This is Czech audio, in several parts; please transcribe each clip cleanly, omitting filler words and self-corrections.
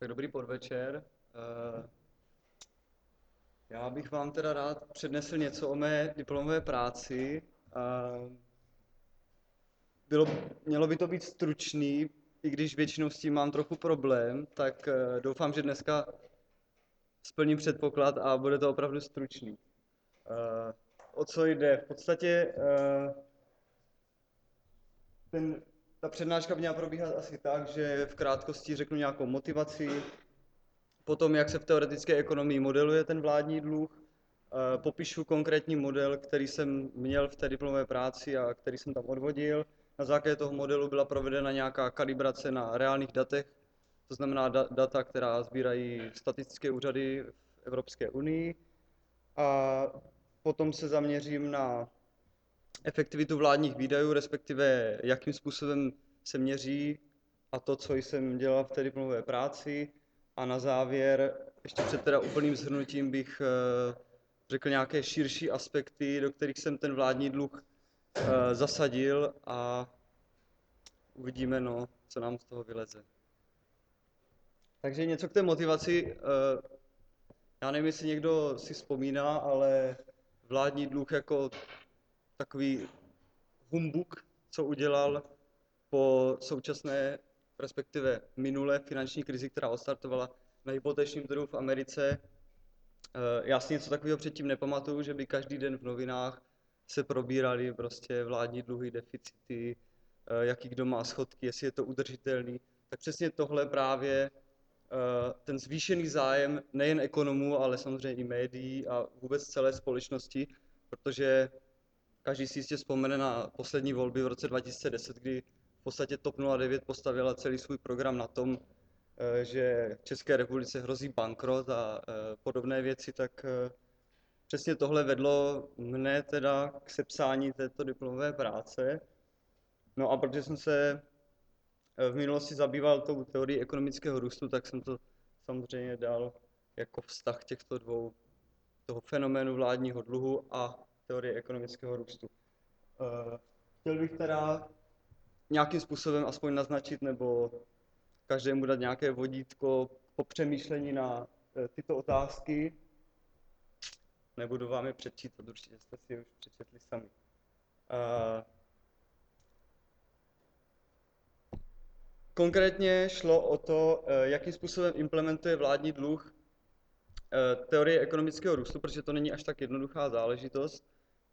Tak dobrý podvečer. Já bych vám teda rád přednesl něco o mé diplomové práci. Bylo, Mělo by to být stručný, i když většinou s tím mám trochu problém, tak doufám, že dneska splním předpoklad a bude to opravdu stručný. O co jde? V podstatě ta přednáška by měla probíhat asi tak, že v krátkosti řeknu nějakou motivaci, potom, jak se v teoretické ekonomii modeluje ten vládní dluh, popíšu konkrétní model, který jsem měl v té diplomové práci a který jsem tam odvodil. Na základě toho modelu byla provedena nějaká kalibrace na reálných datech, to znamená data, která sbírají statistické úřady v Evropské unii. A potom se zaměřím na efektivitu vládních výdajů, respektive jakým způsobem se měří a to, co jsem dělal v té diplomové práci. A na závěr, ještě před teda úplným shrnutím, bych řekl nějaké širší aspekty, do kterých jsem ten vládní dluh zasadil a uvidíme, no, co nám z toho vyleze. Takže něco k té motivaci. Já nevím, jestli někdo si vzpomíná, ale vládní dluh jako takový humbuk, co udělal po současné, respektive minulé finanční krizi, která odstartovala na hypotečním trhu v Americe. Já si něco takového předtím nepamatuju, že by každý den v novinách se probíraly prostě vládní dluhy, deficity, jaký kdo má schodky, jestli je to udržitelný. Tak přesně tohle právě ten zvýšený zájem nejen ekonomů, ale samozřejmě i médií a vůbec celé společnosti, protože každý si jistě vzpomene na poslední volby v roce 2010, kdy v podstatě TOP 09 postavila celý svůj program na tom, že České republice hrozí bankrot a podobné věci, tak přesně tohle vedlo mne teda k sepsání této diplomové práce. No a protože jsem se v minulosti zabýval tou teorií ekonomického růstu, tak jsem to samozřejmě dal jako vztah těchto dvou, toho fenoménu vládního dluhu a teorie ekonomického růstu. Chtěl bych teda nějakým způsobem aspoň naznačit nebo každému dát nějaké vodítko po přemýšlení na tyto otázky. Nebudu vám je předčítat, určitě jste si je už přečetli sami. Konkrétně šlo o to, jakým způsobem implementuje vládní dluh teorie ekonomického růstu, protože to není až tak jednoduchá záležitost.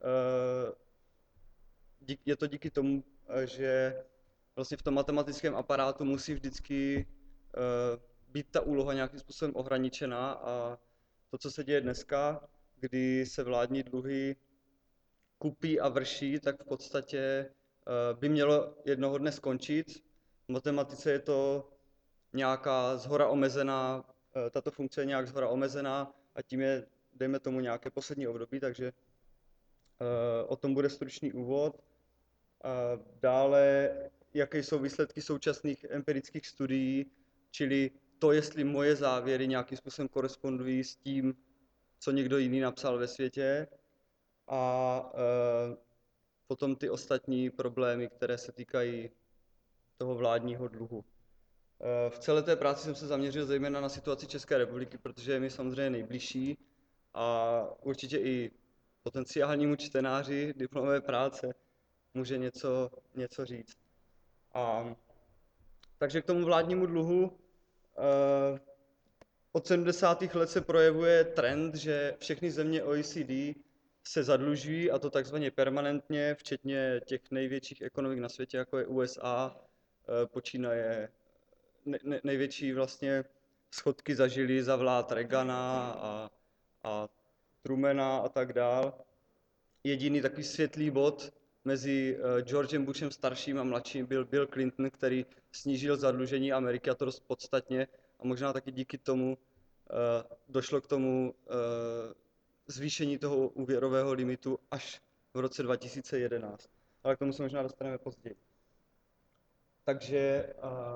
Je to díky tomu, že vlastně v tom matematickém aparátu musí vždycky být ta úloha nějakým způsobem ohraničená a to, co se děje dneska, kdy se vládní dluhy kupí a vrší, tak v podstatě by mělo jednoho dne skončit. V matematice je to nějaká zhora omezená, tato funkce je nějak zhora omezená a tím je, dejme tomu, nějaké poslední období, takže o tom bude stručný úvod. Dále, jaké jsou výsledky současných empirických studií, čili to, jestli moje závěry nějakým způsobem korespondují s tím, co někdo jiný napsal ve světě. A potom ty ostatní problémy, které se týkají toho vládního dluhu. V celé té práci jsem se zaměřil zejména na situaci České republiky, protože je mi samozřejmě nejbližší a určitě i potenciálnímu čtenáři diplomové práce může něco říct. Takže k tomu vládnímu dluhu od 70. let se projevuje trend, že všechny země OECD se zadlužují, a to takzvaně permanentně, včetně těch největších ekonomik na světě, jako je USA, počínaje největší vlastně schodky zažili za vlád Reagana a Trumana a tak dál. Jediný takový světlý bod mezi Georgem Bushem starším a mladším byl Bill Clinton, který snížil zadlužení Ameriky, a to dost podstatně, a možná taky díky tomu došlo k tomu zvýšení toho úvěrového limitu až v roce 2011. Ale k tomu se možná dostaneme později. Takže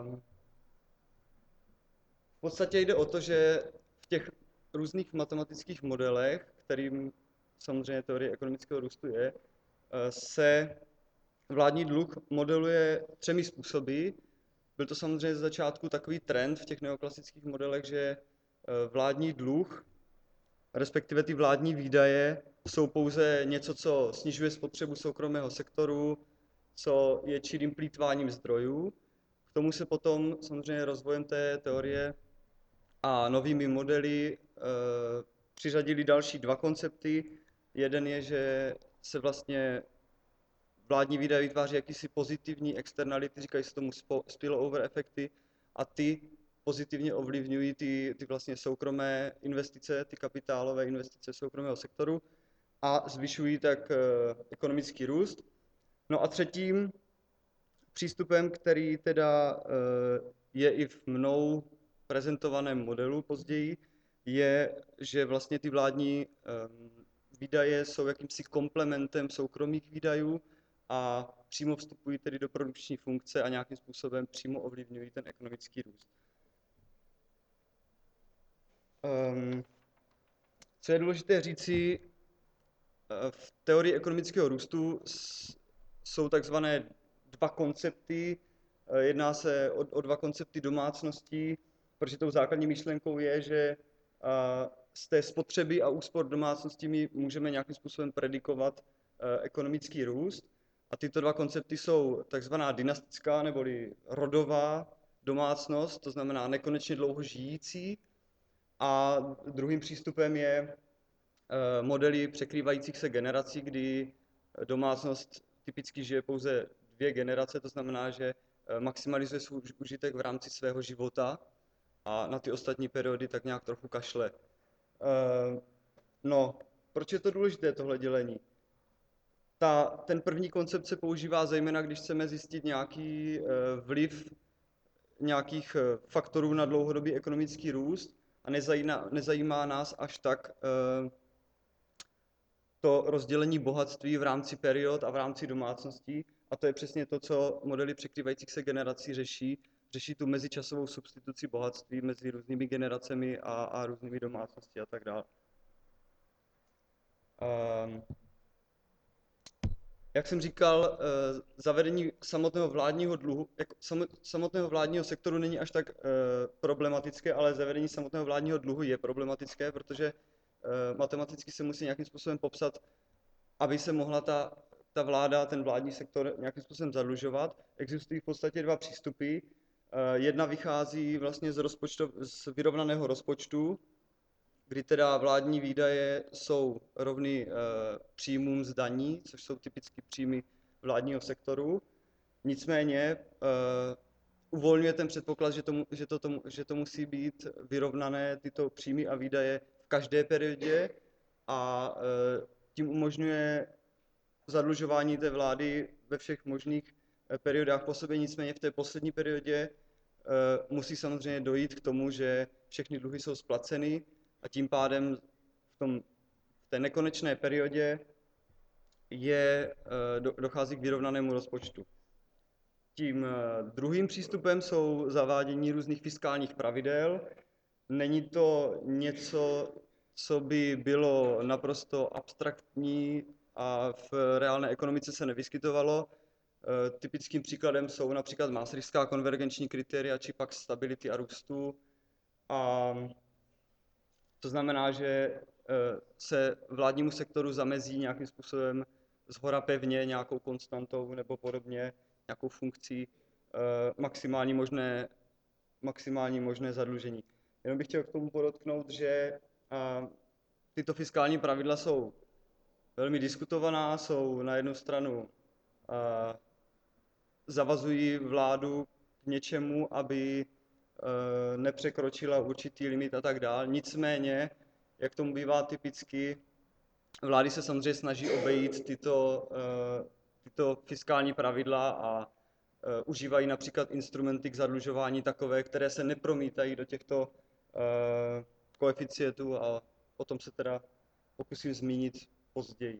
v podstatě jde o to, že v těch různých matematických modelech, kterým samozřejmě teorie ekonomického růstu je, se vládní dluh modeluje třemi způsoby. byl to samozřejmě ze začátku takový trend v těch neoklasických modelech, že vládní dluh, respektive ty vládní výdaje, jsou pouze něco, co snižuje spotřebu soukromého sektoru, co je čirým plýtváním zdrojů. K tomu se potom samozřejmě rozvojem té teorie a novými modely přiřadili další dva koncepty. Jeden je, že se vlastně vládní výdaje vytváří jakýsi pozitivní externality, říkají se tomu spillover efekty, a ty pozitivně ovlivňují ty vlastně soukromé investice, ty kapitálové investice soukromého sektoru a zvyšují tak ekonomický růst. No a třetím přístupem, který teda je i v mnou prezentovaném modelu později, je, že vlastně ty vládní výdaje jsou jakýmsi komplementem soukromých výdajů a přímo vstupují tedy do produkční funkce a nějakým způsobem přímo ovlivňují ten ekonomický růst. Co je důležité říci, v teorii ekonomického růstu jsou takzvané dva koncepty. Jedná se o dva koncepty domácností, protože tou základní myšlenkou je, že z té spotřeby a úspor domácností my můžeme nějakým způsobem predikovat ekonomický růst. A tyto dva koncepty jsou takzvaná dynastická neboli rodová domácnost, to znamená nekonečně dlouho žijící. A druhým přístupem je modely překrývajících se generací, kdy domácnost typicky žije pouze 2 generace, to znamená, že maximalizuje svůj užitek v rámci svého života a na ty ostatní periody tak nějak trochu kašle. No, proč je to důležité, tohle dělení? Ten první koncept se používá zejména, když chceme zjistit nějaký vliv nějakých faktorů na dlouhodobý ekonomický růst a nezajímá nás až tak to rozdělení bohatství v rámci period a v rámci domácností. A to je přesně to, co modely překrývajících se generací řeší. Řeší tu mezičasovou substituci bohatství mezi různými generacemi a různými domácnostmi a tak dále. Jak jsem říkal, zavedení samotného vládního dluhu, samotného vládního sektoru není až tak problematické, ale zavedení samotného vládního dluhu je problematické, protože matematicky se musí nějakým způsobem popsat, aby se mohla ta vláda, ten vládní sektor nějakým způsobem zadlužovat. Existují v podstatě dva přístupy. Jedna vychází vlastně z vyrovnaného rozpočtu, kdy teda vládní výdaje jsou rovny příjmům z daní, což jsou typicky příjmy vládního sektoru. Nicméně uvolňuje ten předpoklad, že to musí být vyrovnané tyto příjmy a výdaje v každé periodě a tím umožňuje zadlužování té vlády ve všech možných periodách po sobě. Nicméně v té poslední periodě musí samozřejmě dojít k tomu, že všechny dluhy jsou splaceny a tím pádem v té nekonečné periodě dochází k vyrovnanému rozpočtu. Tím druhým přístupem jsou zavádění různých fiskálních pravidel. Není to něco, co by bylo naprosto abstraktní a v reálné ekonomice se nevyskytovalo. Typickým příkladem jsou například maastrichtská konvergenční kritéria či pak stability a růstu. A to znamená, že se vládnímu sektoru zamezí nějakým způsobem shora pevně nějakou konstantou nebo podobně, nějakou funkcí maximální možné zadlužení. Jenom bych chtěl k tomu podotknout, že tyto fiskální pravidla jsou velmi diskutovaná, jsou na jednu stranu zavazují vládu k něčemu, aby nepřekročila určitý limit a tak dále. Nicméně, jak tomu bývá typicky, vlády se samozřejmě snaží obejít tyto fiskální pravidla a užívají například instrumenty k zadlužování takové, které se nepromítají do těchto koeficientů a o tom se teda pokusím zmínit později.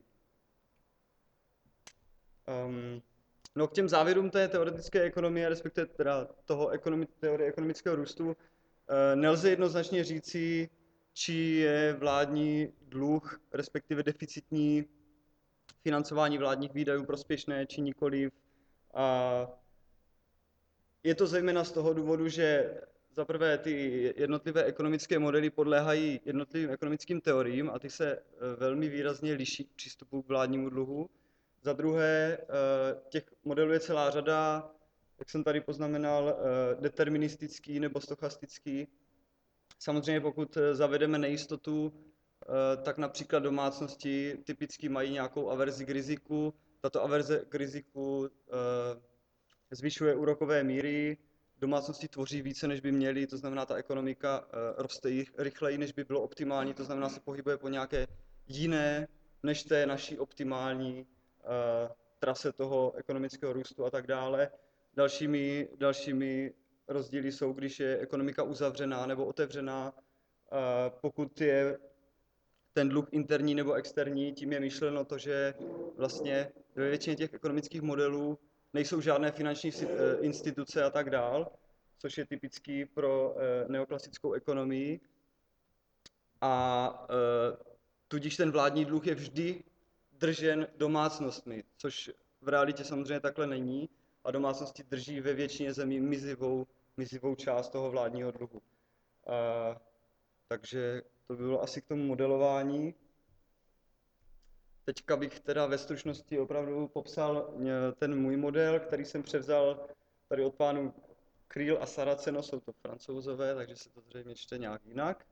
No k těm závěrům té teoretické ekonomie, respektive teda teorie ekonomického růstu, nelze jednoznačně říci, či je vládní dluh, respektive deficitní financování vládních výdajů prospěšné, či nikoliv. Je to zejména z toho důvodu, že za prvé ty jednotlivé ekonomické modely podléhají jednotlivým ekonomickým teoriím a ty se velmi výrazně liší v přístupu k vládnímu dluhu. Za druhé, těch modelů je celá řada, jak jsem tady poznamenal, deterministický nebo stochastický. Samozřejmě pokud zavedeme nejistotu, tak například domácnosti typicky mají nějakou averzi k riziku. Tato averze k riziku zvyšuje úrokové míry, domácnosti tvoří více, než by měly, to znamená, ta ekonomika roste rychleji, než by bylo optimální, to znamená, se pohybuje po nějaké jiné, než té naší optimální trase toho ekonomického růstu a tak dále. Dalšími rozdíly jsou, když je ekonomika uzavřená nebo otevřená, pokud je ten dluh interní nebo externí, tím je myšleno to, že vlastně ve většině těch ekonomických modelů nejsou žádné finanční instituce a tak dál, což je typický pro neoklasickou ekonomii. A tudíž ten vládní dluh je vždy držen domácnostmi, což v realitě samozřejmě takhle není a domácnosti drží ve většině zemí mizivou část toho vládního dluhu. Takže to by bylo asi k tomu modelování. Teďka bych teda ve stručnosti opravdu popsal ten můj model, který jsem převzal tady od pánů Kriel a Saraceno, jsou to Francouzové, takže se to zřejmě čte nějak jinak.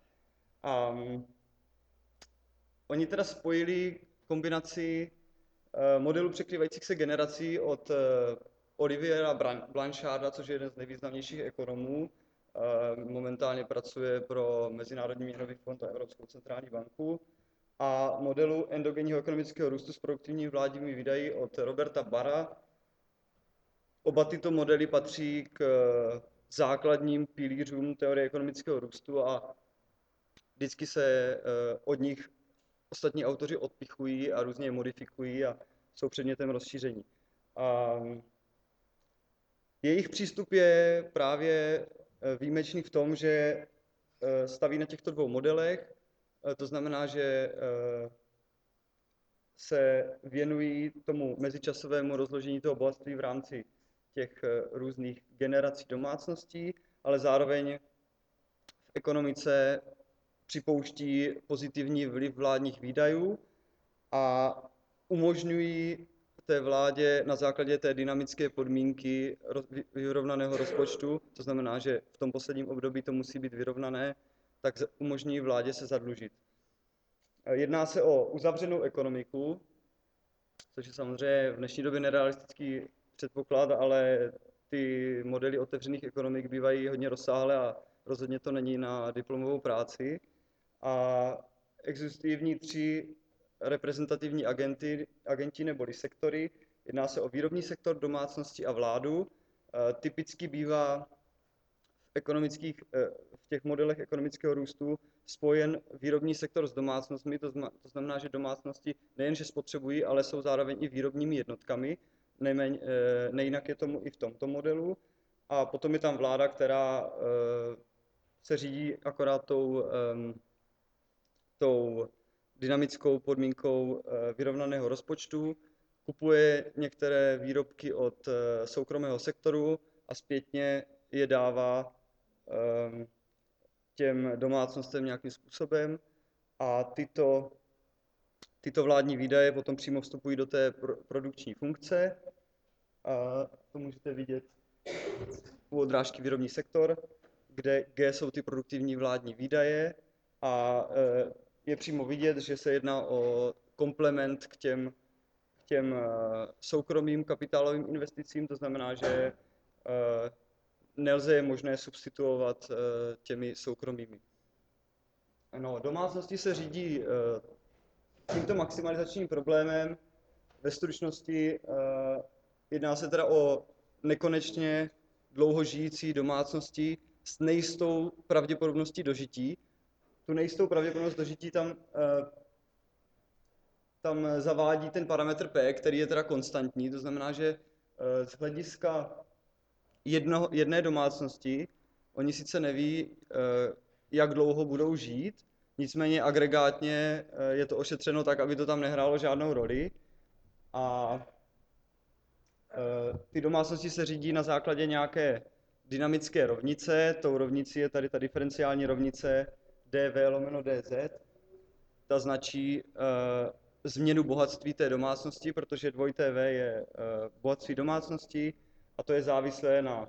Oni teda spojili kombinaci modelů překrývajících se generací od Oliviera Blancharda, což je jeden z nejvýznamnějších ekonomů. Momentálně pracuje pro Mezinárodní měnový fond a Evropskou centrální banku. A modelu endogenního ekonomického růstu s produktivními vládními výdaji od Roberta Barra. Oba tyto modely patří k základním pilířům teorie ekonomického růstu a vždycky se od nich ostatní autoři odpichují a různě je modifikují a jsou předmětem rozšíření. Jejich přístup je právě výjimečný v tom, že staví na těchto dvou modelech. To znamená, že se věnují tomu mezičasovému rozložení toho bohatství v rámci těch různých generací domácností, ale zároveň v ekonomice připouští pozitivní vliv vládních výdajů a umožňují té vládě na základě té dynamické podmínky vyrovnaného rozpočtu, to znamená, že v tom posledním období to musí být vyrovnané, tak umožní vládě se zadlužit. Jedná se o uzavřenou ekonomiku, což je samozřejmě v dnešní době nerealistický předpoklad, ale ty modely otevřených ekonomik bývají hodně rozsáhlé a rozhodně to není na diplomovou práci. A existují v ní 3 reprezentativní agenti neboli sektory. Jedná se o výrobní sektor, domácnosti a vládu. Typicky bývá v těch modelech ekonomického růstu spojen výrobní sektor s domácnostmi, to znamená, že domácnosti nejenže spotřebují, ale jsou zároveň i výrobními jednotkami, nejinak je tomu i v tomto modelu. A potom je tam vláda, která se řídí akorát tou dynamickou podmínkou vyrovnaného rozpočtu, kupuje některé výrobky od soukromého sektoru a zpětně je dává těm domácnostem nějakým způsobem a tyto vládní výdaje potom přímo vstupují do té produkční funkce. A to můžete vidět u odrážky výrobní sektor, kde G jsou ty produktivní vládní výdaje a je přímo vidět, že se jedná o komplement k těm soukromým kapitálovým investicím, to znamená, že nelze je možné substituovat těmi soukromými. No, domácnosti se řídí tímto maximalizačním problémem. Ve stručnosti jedná se teda o nekonečně dlouho žijící domácnosti s nejistou pravděpodobností dožití. Tu nejistou pravděpodobnost dožití tam zavádí ten parametr P, který je teda konstantní, to znamená, že z hlediska jedné domácnosti oni sice neví, jak dlouho budou žít, nicméně agregátně je to ošetřeno tak, aby to tam nehrálo žádnou roli. A ty domácnosti se řídí na základě nějaké dynamické rovnice. Tou rovnicí je tady ta diferenciální rovnice dv lomeno dz. Ta značí změnu bohatství té domácnosti, protože 2V je bohatství domácnosti a to je závislé na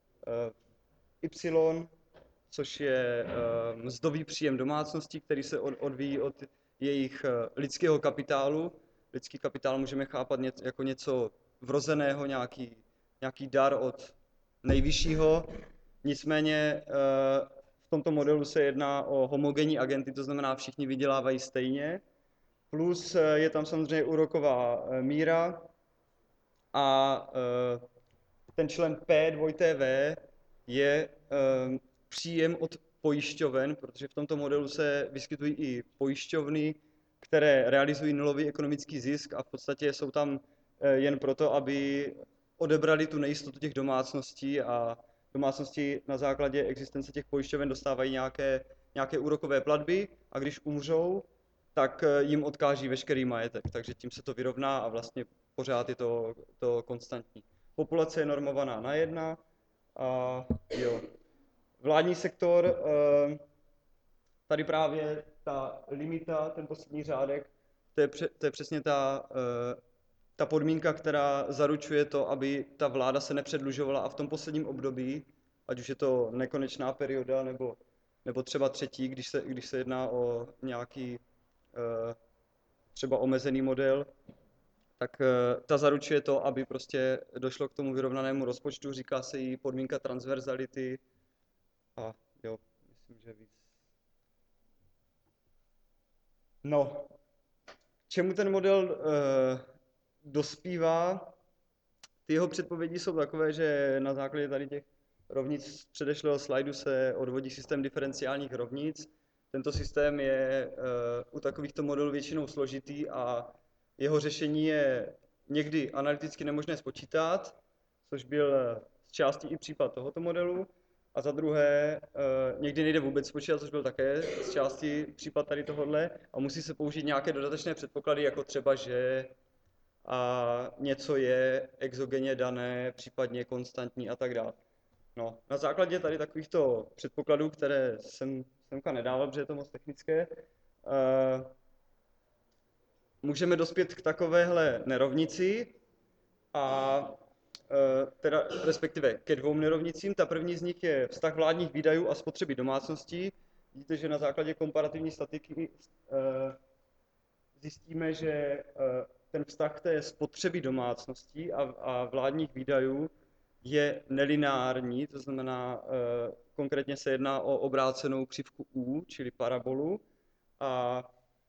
y, což je mzdový příjem domácností, který se odvíjí od jejich lidského kapitálu. Lidský kapitál můžeme chápat jako něco vrozeného, nějaký dar od nejvyššího. Nicméně v tomto modelu se jedná o homogenní agenty, to znamená, všichni vydělávají stejně. Plus je tam samozřejmě úroková míra a ten člen P 2TV je příjem od pojišťoven, protože v tomto modelu se vyskytují i pojišťovny, které realizují nulový ekonomický zisk a v podstatě jsou tam jen proto, aby odebrali tu nejistotu těch domácností a domácnosti na základě existence těch pojišťoven dostávají nějaké úrokové platby a když umřou, tak jim odkáží veškerý majetek, takže tím se to vyrovná a vlastně pořád je to konstantní. Populace je normovaná na 1 a jo. Vládní sektor, tady právě ta limita, ten poslední řádek, to je přesně ta podmínka, která zaručuje to, aby ta vláda se nepředlužovala a v tom posledním období, ať už je to nekonečná perioda nebo třeba třetí, když se jedná o nějaký třeba omezený model, tak ta zaručuje to, aby prostě došlo k tomu vyrovnanému rozpočtu, říká se jí podmínka transverzality a jo, myslím, že víc. No, k čemu ten model dospívá? Ty jeho předpovědi jsou takové, že na základě tady těch rovnic z předešlého slajdu se odvodí systém diferenciálních rovnic. Tento systém je u takovýchto modelů většinou složitý a jeho řešení je někdy analyticky nemožné spočítat, což byl z části i případ tohoto modelu. A za druhé, někdy nejde vůbec spočítat, což byl také z části případ tady tohohle. A musí se použít nějaké dodatečné předpoklady, jako třeba, že a něco je exogenně dané, případně konstantní a tak dále. No, na základě tady takovýchto předpokladů, které jsem semka nedával, protože je to moc technické, můžeme dospět k takovéhle nerovnici a teda respektive ke dvou nerovnicím. Ta první z nich je vztah vládních výdajů a spotřeby domácností. Vidíte, že na základě komparativní statistiky zjistíme, že ten vztah té spotřeby domácností a vládních výdajů je nelineární, to znamená, konkrétně se jedná o obrácenou křivku U, čili parabolu, a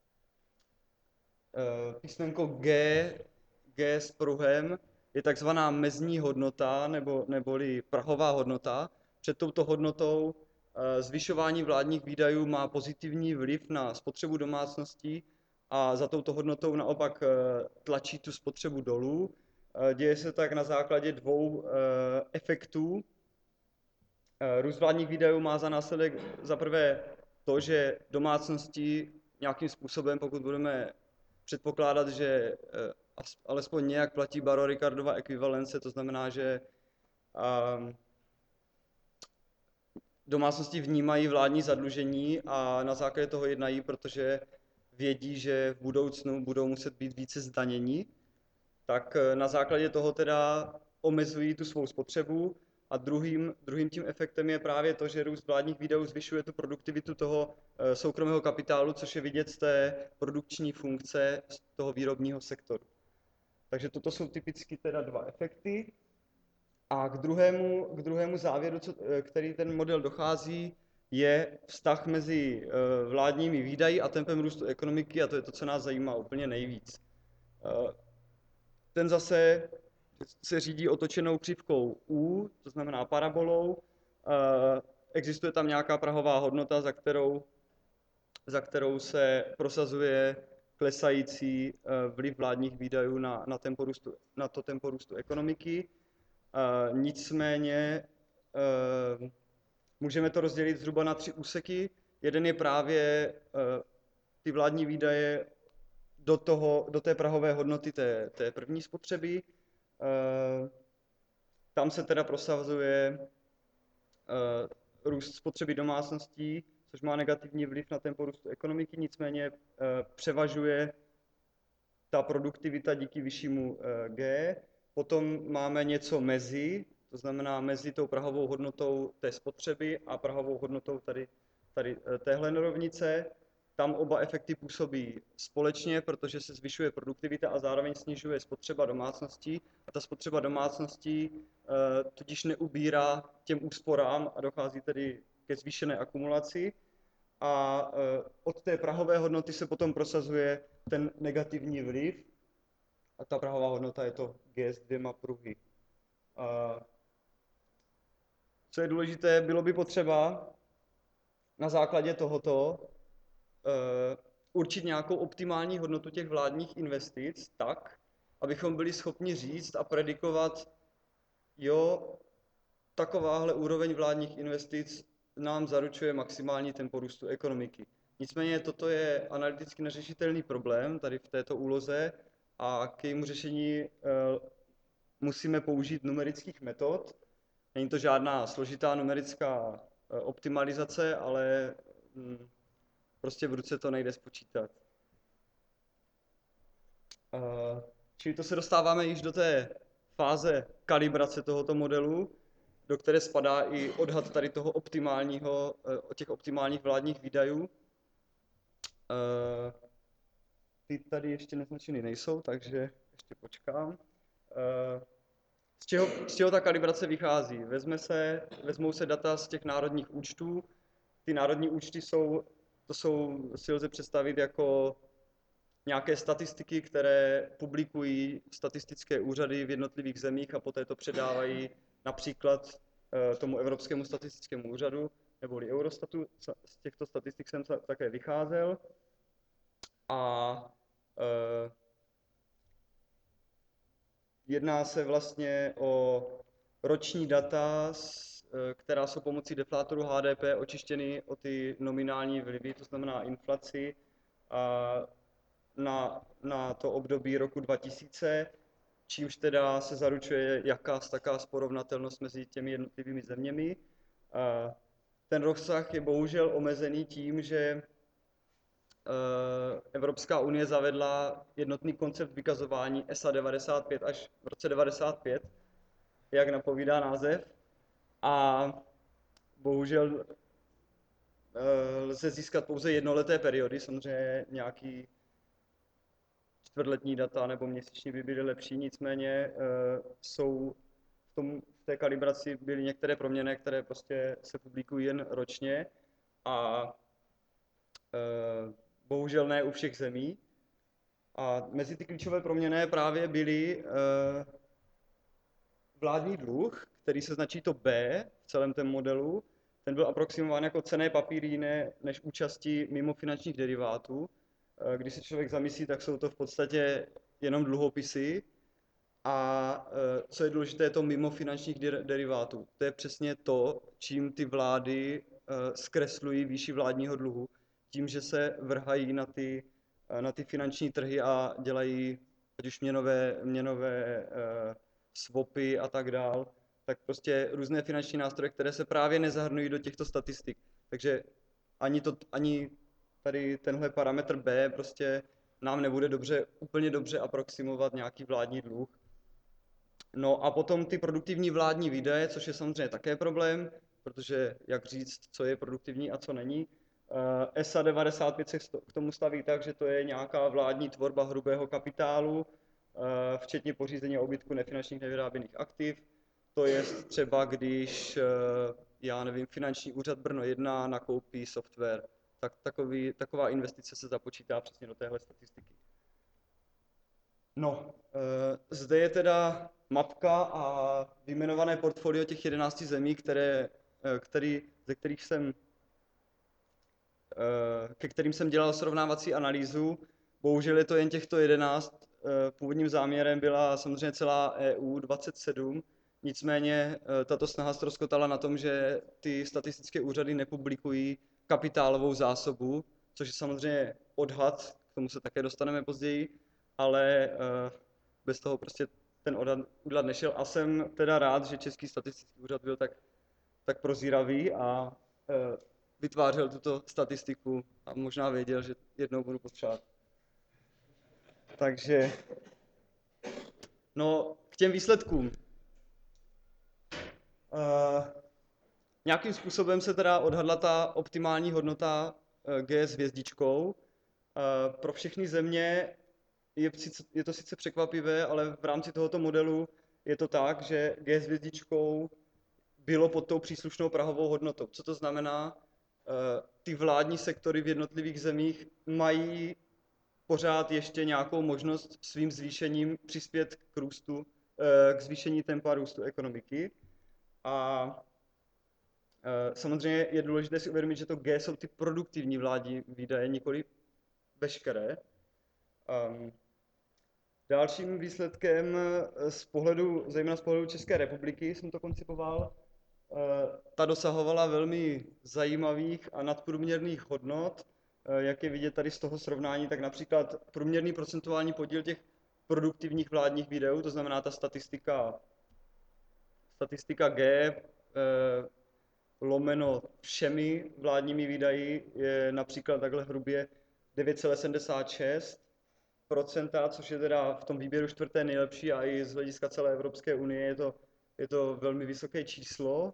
písmenko G s pruhem je takzvaná mezní hodnota, neboli prahová hodnota. Před touto hodnotou zvyšování vládních výdajů má pozitivní vliv na spotřebu domácností a za touto hodnotou naopak tlačí tu spotřebu dolů. Děje se tak na základě dvou efektů. Růst vládních výdajů má za následek za prvé to, že domácnosti nějakým způsobem, pokud budeme předpokládat, že alespoň nějak platí Baro-Ricardova ekvivalence, to znamená, že domácnosti vnímají vládní zadlužení a na základě toho jednají, protože vědí, že v budoucnu budou muset být více zdanění, tak na základě toho teda omezují tu svou spotřebu a druhým tím efektem je právě to, že růst vládních výdajů zvyšuje tu produktivitu toho soukromého kapitálu, což je vidět z té produkční funkce z toho výrobního sektoru. Takže toto jsou typicky teda dva efekty. A k druhému závěru, který ten model dochází, je vztah mezi vládními výdaji a tempem růstu ekonomiky a to je to, co nás zajímá úplně nejvíc. Ten zase se řídí otočenou křivkou U, to znamená parabolou. Existuje tam nějaká prahová hodnota, za kterou se prosazuje klesající vliv vládních výdajů na to tempo růstu ekonomiky. Nicméně můžeme to rozdělit zhruba na 3 úseky. Jeden je právě ty vládní výdaje do té prahové hodnoty té první spotřeby. Tam se teda prosazuje růst spotřeby domácností, což má negativní vliv na tempo růstu ekonomiky, nicméně převažuje ta produktivita díky vyššímu G. Potom máme něco mezi, to znamená mezi tou prahovou hodnotou té spotřeby a prahovou hodnotou tady téhle rovnice. Tam oba efekty působí společně, protože se zvyšuje produktivita a zároveň snižuje spotřeba domácností. A ta spotřeba domácností tudíž neubírá těm úsporám a dochází tedy ke zvýšené akumulaci. A od té prahové hodnoty se potom prosazuje ten negativní vliv. A ta prahová hodnota je to G s 2 pruhy. Co je důležité, bylo by potřeba na základě tohoto určit nějakou optimální hodnotu těch vládních investic tak, abychom byli schopni říct a predikovat, jo, takováhle úroveň vládních investic nám zaručuje maximální tempo růstu ekonomiky. Nicméně toto je analyticky neřešitelný problém tady v této úloze a k jejímu řešení musíme použít numerických metod. Není to žádná složitá numerická optimalizace, ale prostě v ruce to nejde spočítat. Čili to se dostáváme již do té fáze kalibrace tohoto modelu, do které spadá i odhad tady toho těch optimálních vládních výdajů. Ty tady ještě naznačeny nejsou, takže ještě počkám. Z čeho ta kalibrace vychází? Vezmou se data z těch národních účtů. Ty národní účty si lze představit jako nějaké statistiky, které publikují statistické úřady v jednotlivých zemích a poté to předávají například tomu Evropskému statistickému úřadu neboli Eurostatu. Z těchto statistik jsem také vycházel. A jedná se vlastně o roční data, která jsou pomocí deflátoru HDP očištěny o ty nominální vlivy, to znamená inflaci, na to období roku 2000, čímž teda se zaručuje taká porovnatelnost mezi těmi jednotlivými zeměmi. Ten rozsah je bohužel omezený tím, že Evropská unie zavedla jednotný koncept vykazování ESA 95 až v roce 95, jak napovídá název. A bohužel lze získat pouze jednoleté periody, samozřejmě nějaký čtvrtletní data nebo měsíční by byly lepší, nicméně jsou v té kalibraci byly některé proměnné, které prostě se publikují jen ročně a bohužel ne u všech zemí. A mezi ty klíčové proměnné právě byly vládní dluh, který se značí to B v celém tom modelu. Ten byl aproximován jako cenné papíry jiné než účasti mimo finančních derivátů. Když se člověk zamyslí, tak jsou to v podstatě jenom dluhopisy. A co je důležité, je to mimo finančních derivátů. To je přesně to, čím ty vlády zkreslují výši vládního dluhu. Tím, že se vrhají na ty finanční trhy a dělají ať už měnové swapy a tak dál, tak prostě různé finanční nástroje, které se právě nezahrnují do těchto statistik. Takže ani tady tenhle parametr B prostě nám nebude úplně dobře aproximovat nějaký vládní dluh. No a potom ty produktivní vládní výdaje, což je samozřejmě také problém, protože jak říct, co je produktivní a co není. ESA 95 se k tomu staví tak, že to je nějaká vládní tvorba hrubého kapitálu, včetně pořízení a úbytku nefinančních nevyráběných aktiv. To je třeba, když, já nevím, finanční úřad Brno 1 nakoupí software, tak taková investice se započítá přesně do téhle statistiky. No, zde je teda mapka a vyjmenované portfolio těch 11 zemí, ke kterým jsem dělal srovnávací analýzu. Bohužel je to jen těchto 11. Původním záměrem byla samozřejmě celá EU 27. Nicméně tato snaha ztroskotala na tom, že ty statistické úřady nepublikují kapitálovou zásobu, což je samozřejmě odhad, k tomu se také dostaneme později, ale bez toho prostě ten odhad nešel. A jsem teda rád, že Český statistický úřad byl tak tak prozíravý a vytvářel tuto statistiku a možná věděl, že jednou budu potřebovat. Takže, no, k těm výsledkům. Nějakým způsobem se teda odhadla ta optimální hodnota G s hvězdičkou. Pro všechny země je to sice překvapivé, ale v rámci tohoto modelu je to tak, že G s hvězdičkou bylo pod tou příslušnou prahovou hodnotou. Co to znamená? Ty vládní sektory v jednotlivých zemích mají pořád ještě nějakou možnost svým zvýšením přispět k růstu, k zvýšení tempa růstu ekonomiky. A samozřejmě je důležité si uvědomit, že to G jsou ty produktivní vládní výdaje, nikoli veškeré. Dalším výsledkem zejména z pohledu České republiky jsem to koncipoval, ta dosahovala velmi zajímavých a nadprůměrných hodnot. Jak je vidět tady z toho srovnání, tak například průměrný procentuální podíl těch produktivních vládních výdajů, to znamená ta statistika G lomeno všemi vládními výdaji je například takhle hrubě 9,76%, což je teda v tom výběru čtvrté nejlepší a i z hlediska celé Evropské unie je to velmi vysoké číslo.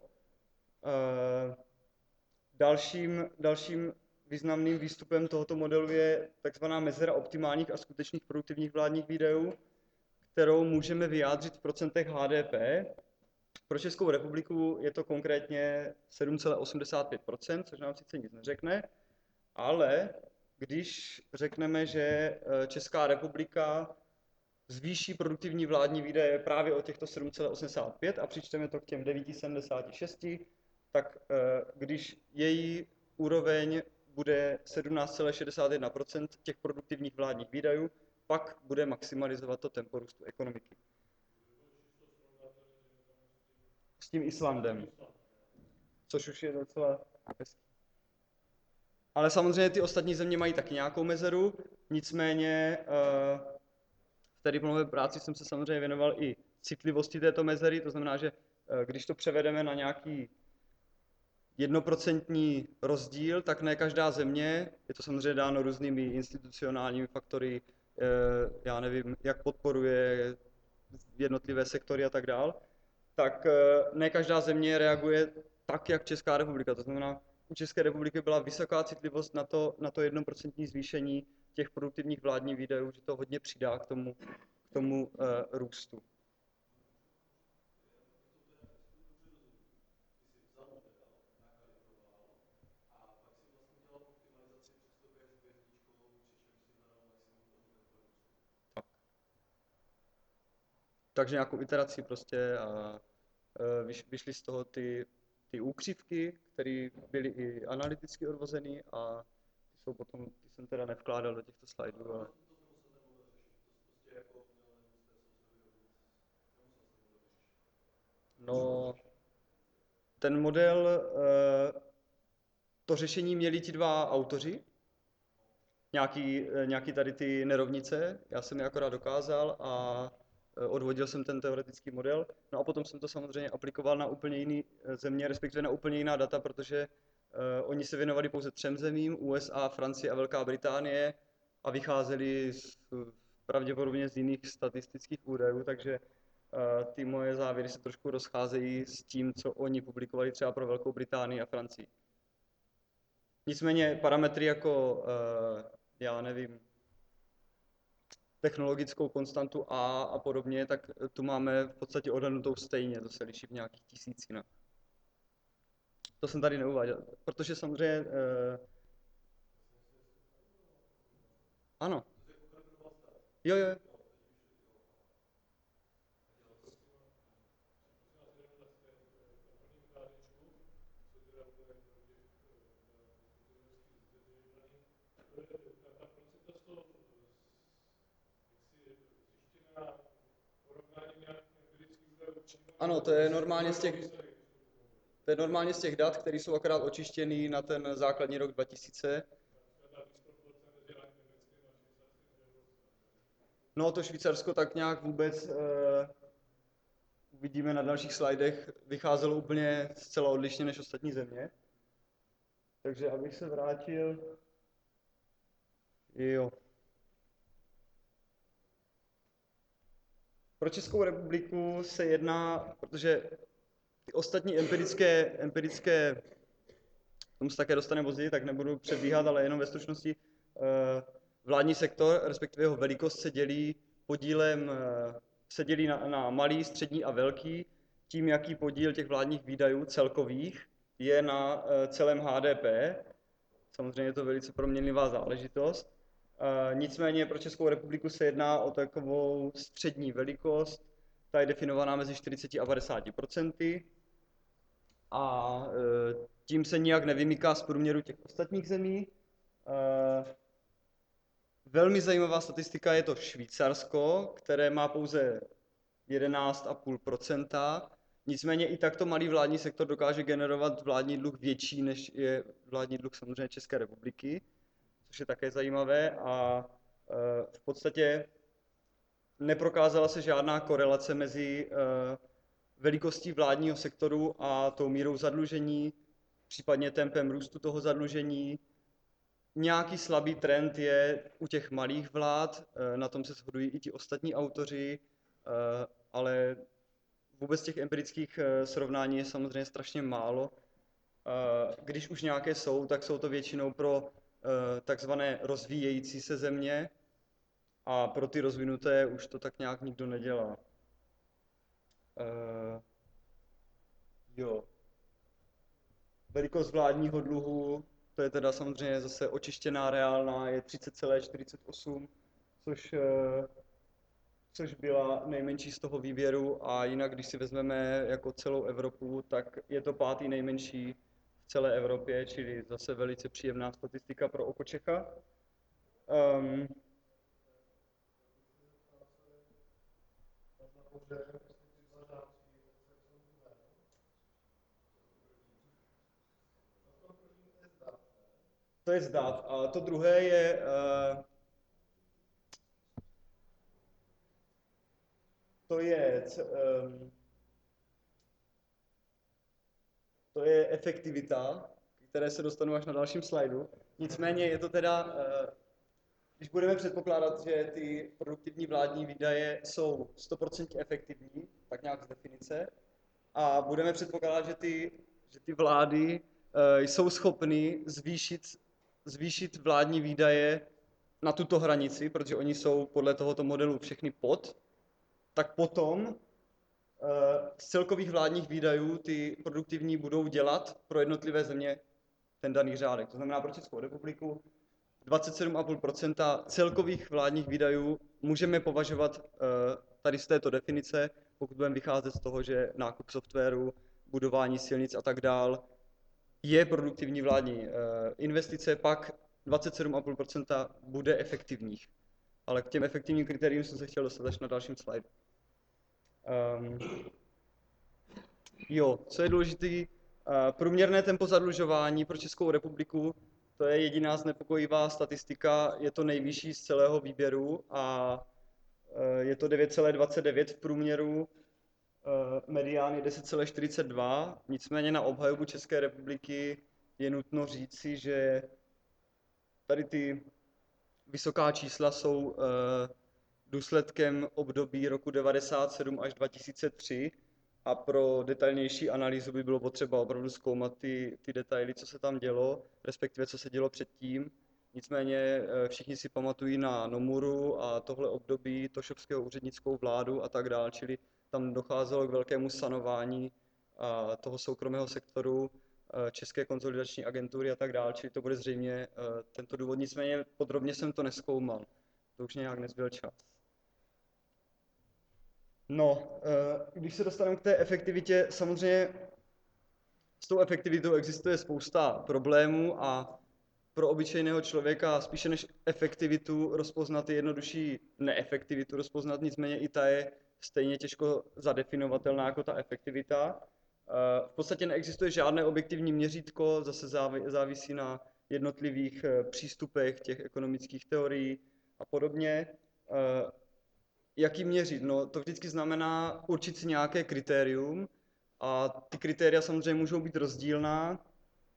Dalším významným výstupem tohoto modelu je takzvaná mezera optimálních a skutečných produktivních vládních výdajů, kterou můžeme vyjádřit v procentech HDP. Pro Českou republiku je to konkrétně 7,85%, což nám sice nic neřekne, ale když řekneme, že Česká republika zvýší produktivní vládní výdaje právě o těchto 7,85 a přičteme to k těm 9,76, tak když její úroveň bude 17,61% těch produktivních vládních výdajů, pak bude maximalizovat to tempo růstu ekonomiky. S tím Islandem, což už je docela hezký. Ale samozřejmě ty ostatní země mají taky nějakou mezeru, nicméně v té diplomové práci jsem se samozřejmě věnoval i citlivosti této mezery, to znamená, že když to převedeme na nějaký 1% rozdíl, tak ne každá země, je to samozřejmě dáno různými institucionálními faktory, já nevím, jak podporuje jednotlivé sektory a tak dál, tak ne každá země reaguje tak, jak Česká republika. To znamená, u České republiky byla vysoká citlivost na to 1% zvýšení těch produktivních vládních výdajů, že to hodně přidá k tomu růstu. Takže nějakou iteraci prostě a vyšly z toho ty úkřivky, které byly i analyticky odvozeny a ty jsem teda nevkládal do těchto slajdů, ale... No, ten model, to řešení měli ti dva autoři, nějaký tady ty nerovnice, já jsem je akorát dokázal a odvodil jsem ten teoretický model. No a potom jsem to samozřejmě aplikoval na úplně jiný země, respektive na úplně jiná data, protože oni se věnovali pouze 3 zemím, USA, Francie a Velká Británie a vycházeli pravděpodobně z jiných statistických údajů, takže ty moje závěry se trošku rozcházejí s tím, co oni publikovali třeba pro Velkou Británii a Francii. Nicméně parametry jako, já nevím, technologickou konstantu a podobně, tak tu máme v podstatě odhadnutou stejně, to se liší v nějakých tisícinách. To jsem tady neuváděl, protože samozřejmě... Ano. Jo. Ano, to je normálně z těch dat, které jsou akorát očištěný na ten základní rok 2000. No to Švýcarsko tak nějak vůbec uvidíme na dalších slajdech, vycházelo úplně zcela odlišně než ostatní země. Takže abych se vrátil, jo. Pro Českou republiku se jedná, protože ty ostatní empirické, k tomu se také dostaneme později, tak nebudu předbíhat, ale jenom ve stručnosti, vládní sektor, respektive jeho velikost se dělí podílem, se dělí na malý, střední a velký, tím, jaký podíl těch vládních výdajů celkových je na celém HDP. Samozřejmě je to velice proměnlivá záležitost. Nicméně pro Českou republiku se jedná o takovou střední velikost, ta je definovaná mezi 40 a 50%. A tím se nijak nevymyká z průměru těch ostatních zemí. Velmi zajímavá statistika je to Švýcarsko, které má pouze 11,5%. Nicméně i takto malý vládní sektor dokáže generovat vládní dluh větší, než je vládní dluh samozřejmě České republiky, což je také zajímavé. A v podstatě neprokázala se žádná korelace mezi velikostí vládního sektoru a tou mírou zadlužení, případně tempem růstu toho zadlužení. Nějaký slabý trend je u těch malých vlád, na tom se shodují i ti ostatní autoři, ale vůbec těch empirických srovnání je samozřejmě strašně málo. Když už nějaké jsou, tak jsou to většinou pro takzvané rozvíjející se země a pro ty rozvinuté už to tak nějak nikdo nedělá. Jo. Velikost vládního dluhu, to je teda samozřejmě zase očištěná reálná, je 30,48, což byla nejmenší z toho výběru, a jinak, když si vezmeme jako celou Evropu, tak je to 5. nejmenší v celé Evropě, čili zase velice příjemná statistika pro oko Čecha. To je zdát. A to druhé je to je efektivita, které se dostanu až na dalším slajdu. Nicméně je to teda, když budeme předpokládat, že ty produktivní vládní výdaje jsou 100% efektivní, tak nějak z definice, a budeme předpokládat, že ty vlády jsou schopny zvýšit vládní výdaje na tuto hranici, protože oni jsou podle tohoto modelu všechny pod, tak potom z celkových vládních výdajů ty produktivní budou dělat pro jednotlivé země ten daný řádek. To znamená pro Českou republiku 27,5% celkových vládních výdajů můžeme považovat tady z této definice, pokud budeme vycházet z toho, že nákup softwaru, budování silnic a tak dál je produktivní vládní investice, pak 27,5% bude efektivních. Ale k těm efektivním kritériím jsem se chtěl dostat až na dalším slajdu. Co je důležité, průměrné tempo zadlužování pro Českou republiku, to je jediná znepokojivá statistika, je to nejvyšší z celého výběru a je to 9,29 v průměru, medián je 10,42, nicméně na obhajobu České republiky je nutno říci, že tady ty vysoká čísla jsou důsledkem období roku 1997 až 2003 a pro detailnější analýzu by bylo potřeba opravdu zkoumat ty detaily, co se tam dělo, respektive co se dělo předtím. Nicméně všichni si pamatují na Nomuru a tohle období Tošovského úřednickou vládu a tak dále, čili tam docházelo k velkému sanování toho soukromého sektoru, České konsolidační agentury a tak dále, čili to bude zřejmě tento důvod. Nicméně podrobně jsem to nezkoumal, to už nějak nezbyl čas. No, když se dostaneme k té efektivitě, samozřejmě s tou efektivitou existuje spousta problémů a pro obyčejného člověka spíše než efektivitu rozpoznat je jednodušší neefektivitu rozpoznat, nicméně i ta je stejně těžko zadefinovatelná jako ta efektivita. V podstatě neexistuje žádné objektivní měřítko, zase závisí na jednotlivých přístupech těch ekonomických teorií a podobně. Jak ji měřit? No, to vždycky znamená určit si nějaké kritérium a ty kritéria samozřejmě můžou být rozdílná.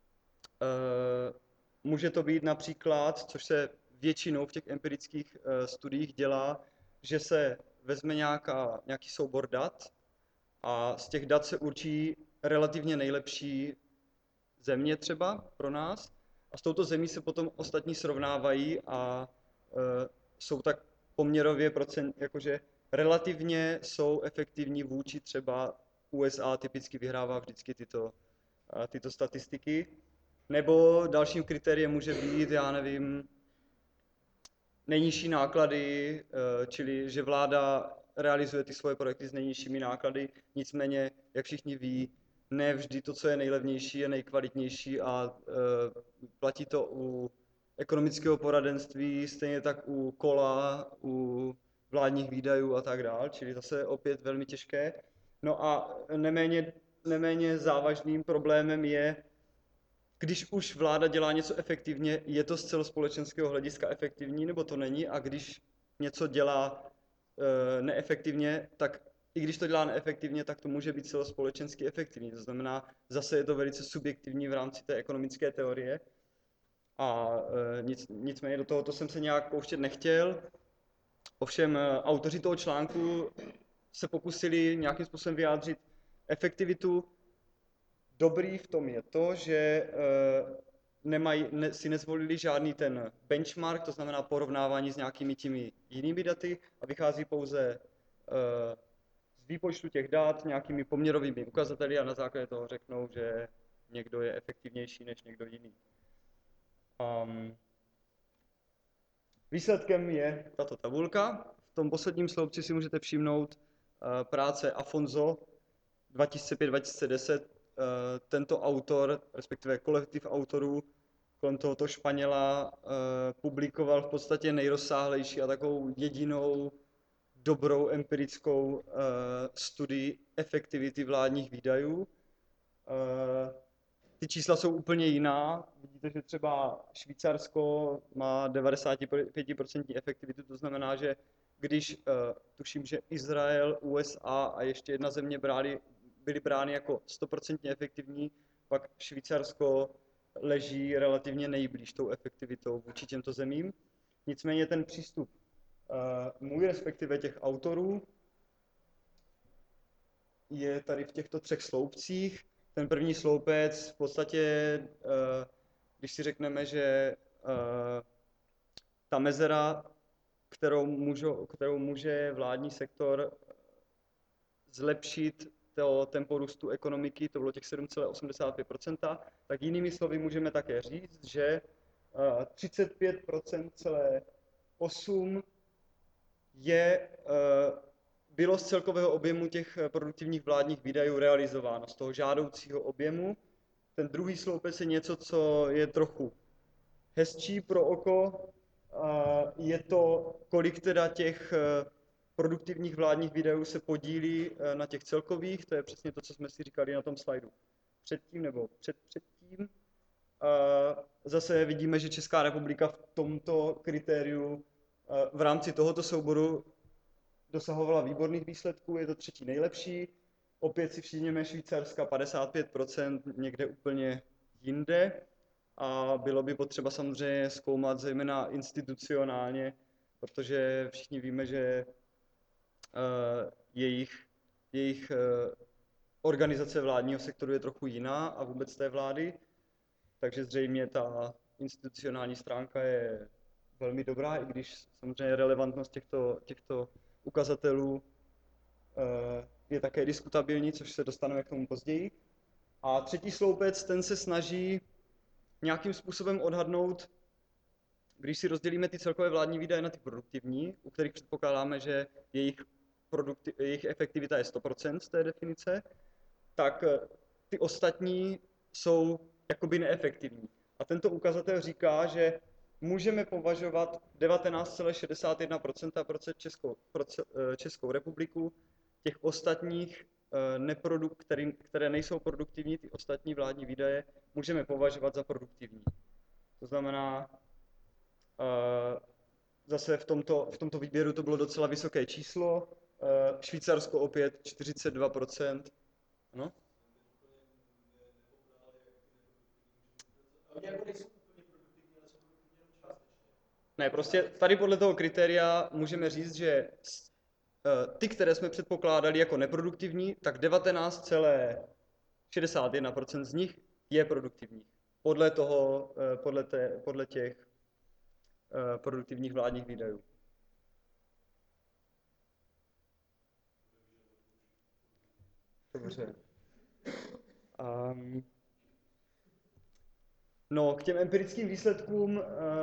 Může to být například, což se většinou v těch empirických studiích dělá, že se vezme nějaký soubor dat a z těch dat se určí relativně nejlepší země třeba pro nás a s touto zemí se potom ostatní srovnávají a jsou tak poměrově jakože relativně jsou efektivní vůči třeba USA, typicky vyhrává vždycky tyto statistiky. Nebo dalším kritériem může být, já nevím, nejnižší náklady, čili že vláda realizuje ty svoje projekty s nejnižšími náklady, nicméně, jak všichni ví, ne vždy to, co je nejlevnější, je nejkvalitnější a platí to u ekonomického poradenství, stejně tak u kola, u vládních výdajů a tak dále, čili zase opět velmi těžké. No a neméně závažným problémem je, když už vláda dělá něco efektivně, je to z celospolečenského hlediska efektivní, nebo to není? A když něco dělá neefektivně, tak i když to dělá neefektivně, tak to může být celospolečensky efektivní. To znamená, zase je to velice subjektivní v rámci té ekonomické teorie. A nicméně do tohoto jsem se nějak pouštět nechtěl. Ovšem autoři toho článku se pokusili nějakým způsobem vyjádřit efektivitu. Dobrý v tom je to, že si nezvolili žádný ten benchmark, to znamená porovnávání s nějakými těmi jinými daty a vychází pouze z výpočtu těch dat nějakými poměrovými ukazateli a na základě toho řeknou, že někdo je efektivnější než někdo jiný. Výsledkem je tato tabulka. V tom posledním sloupci si můžete všimnout práce Afonso 2005-2010. Tento autor, respektive kolektiv autorů kolem tohoto Španěla publikoval v podstatě nejrozsáhlejší a takovou jedinou dobrou empirickou studii efektivity vládních výdajů. Ty čísla jsou úplně jiná. Vidíte, že třeba Švýcarsko má 95% efektivitu, to znamená, že když tuším, že Izrael, USA a ještě jedna země byly brány jako 100% efektivní, pak Švýcarsko leží relativně nejblíž tou efektivitou vůči těmto zemím. Nicméně ten přístup můj, respektive těch autorů, je tady v těchto třech sloupcích. Ten první sloupec v podstatě, když si řekneme, že ta mezera, kterou může vládní sektor zlepšit to tempo růstu ekonomiky, to bylo těch 7,85%, tak jinými slovy můžeme také říct, že 35,8% bylo z celkového objemu těch produktivních vládních výdajů realizováno, z toho žádoucího objemu. Ten druhý sloupec je něco, co je trochu hezčí pro oko. Je to, kolik teda těch produktivních vládních výdajů se podílí na těch celkových, to je přesně to, co jsme si říkali na tom slajdu předtím nebo předtím. Zase vidíme, že Česká republika v tomto kritériu v rámci tohoto souboru dosahovala výborných výsledků, je to třetí nejlepší. Opět si všimněme Švýcarska 55%, někde úplně jinde. A bylo by potřeba samozřejmě zkoumat zejména institucionálně, protože všichni víme, že jejich organizace vládního sektoru je trochu jiná a vůbec té vlády. Takže zřejmě ta institucionální stránka je velmi dobrá, i když samozřejmě relevantnost těchto ukazatelů je také diskutabilní, což se dostaneme k tomu později. A třetí sloupec, ten se snaží nějakým způsobem odhadnout, když si rozdělíme ty celkové vládní výdaje na ty produktivní, u kterých předpokládáme, že jejich efektivita je 100% z té definice, tak ty ostatní jsou jakoby neefektivní. A tento ukazatel říká, že můžeme považovat 19,61% pro Českou republiku, těch ostatních které nejsou produktivní, ty ostatní vládní výdaje, můžeme považovat za produktivní. To znamená, zase v tomto výběru to bylo docela vysoké číslo. Švýcarsko opět 42%. Ano? Ne, prostě tady podle toho kritéria můžeme říct, že ty, které jsme předpokládali jako neproduktivní, tak 19,61% z nich je produktivních. Podle těch produktivních vládních výdajů. Dobře. No, k těm empirickým výsledkům,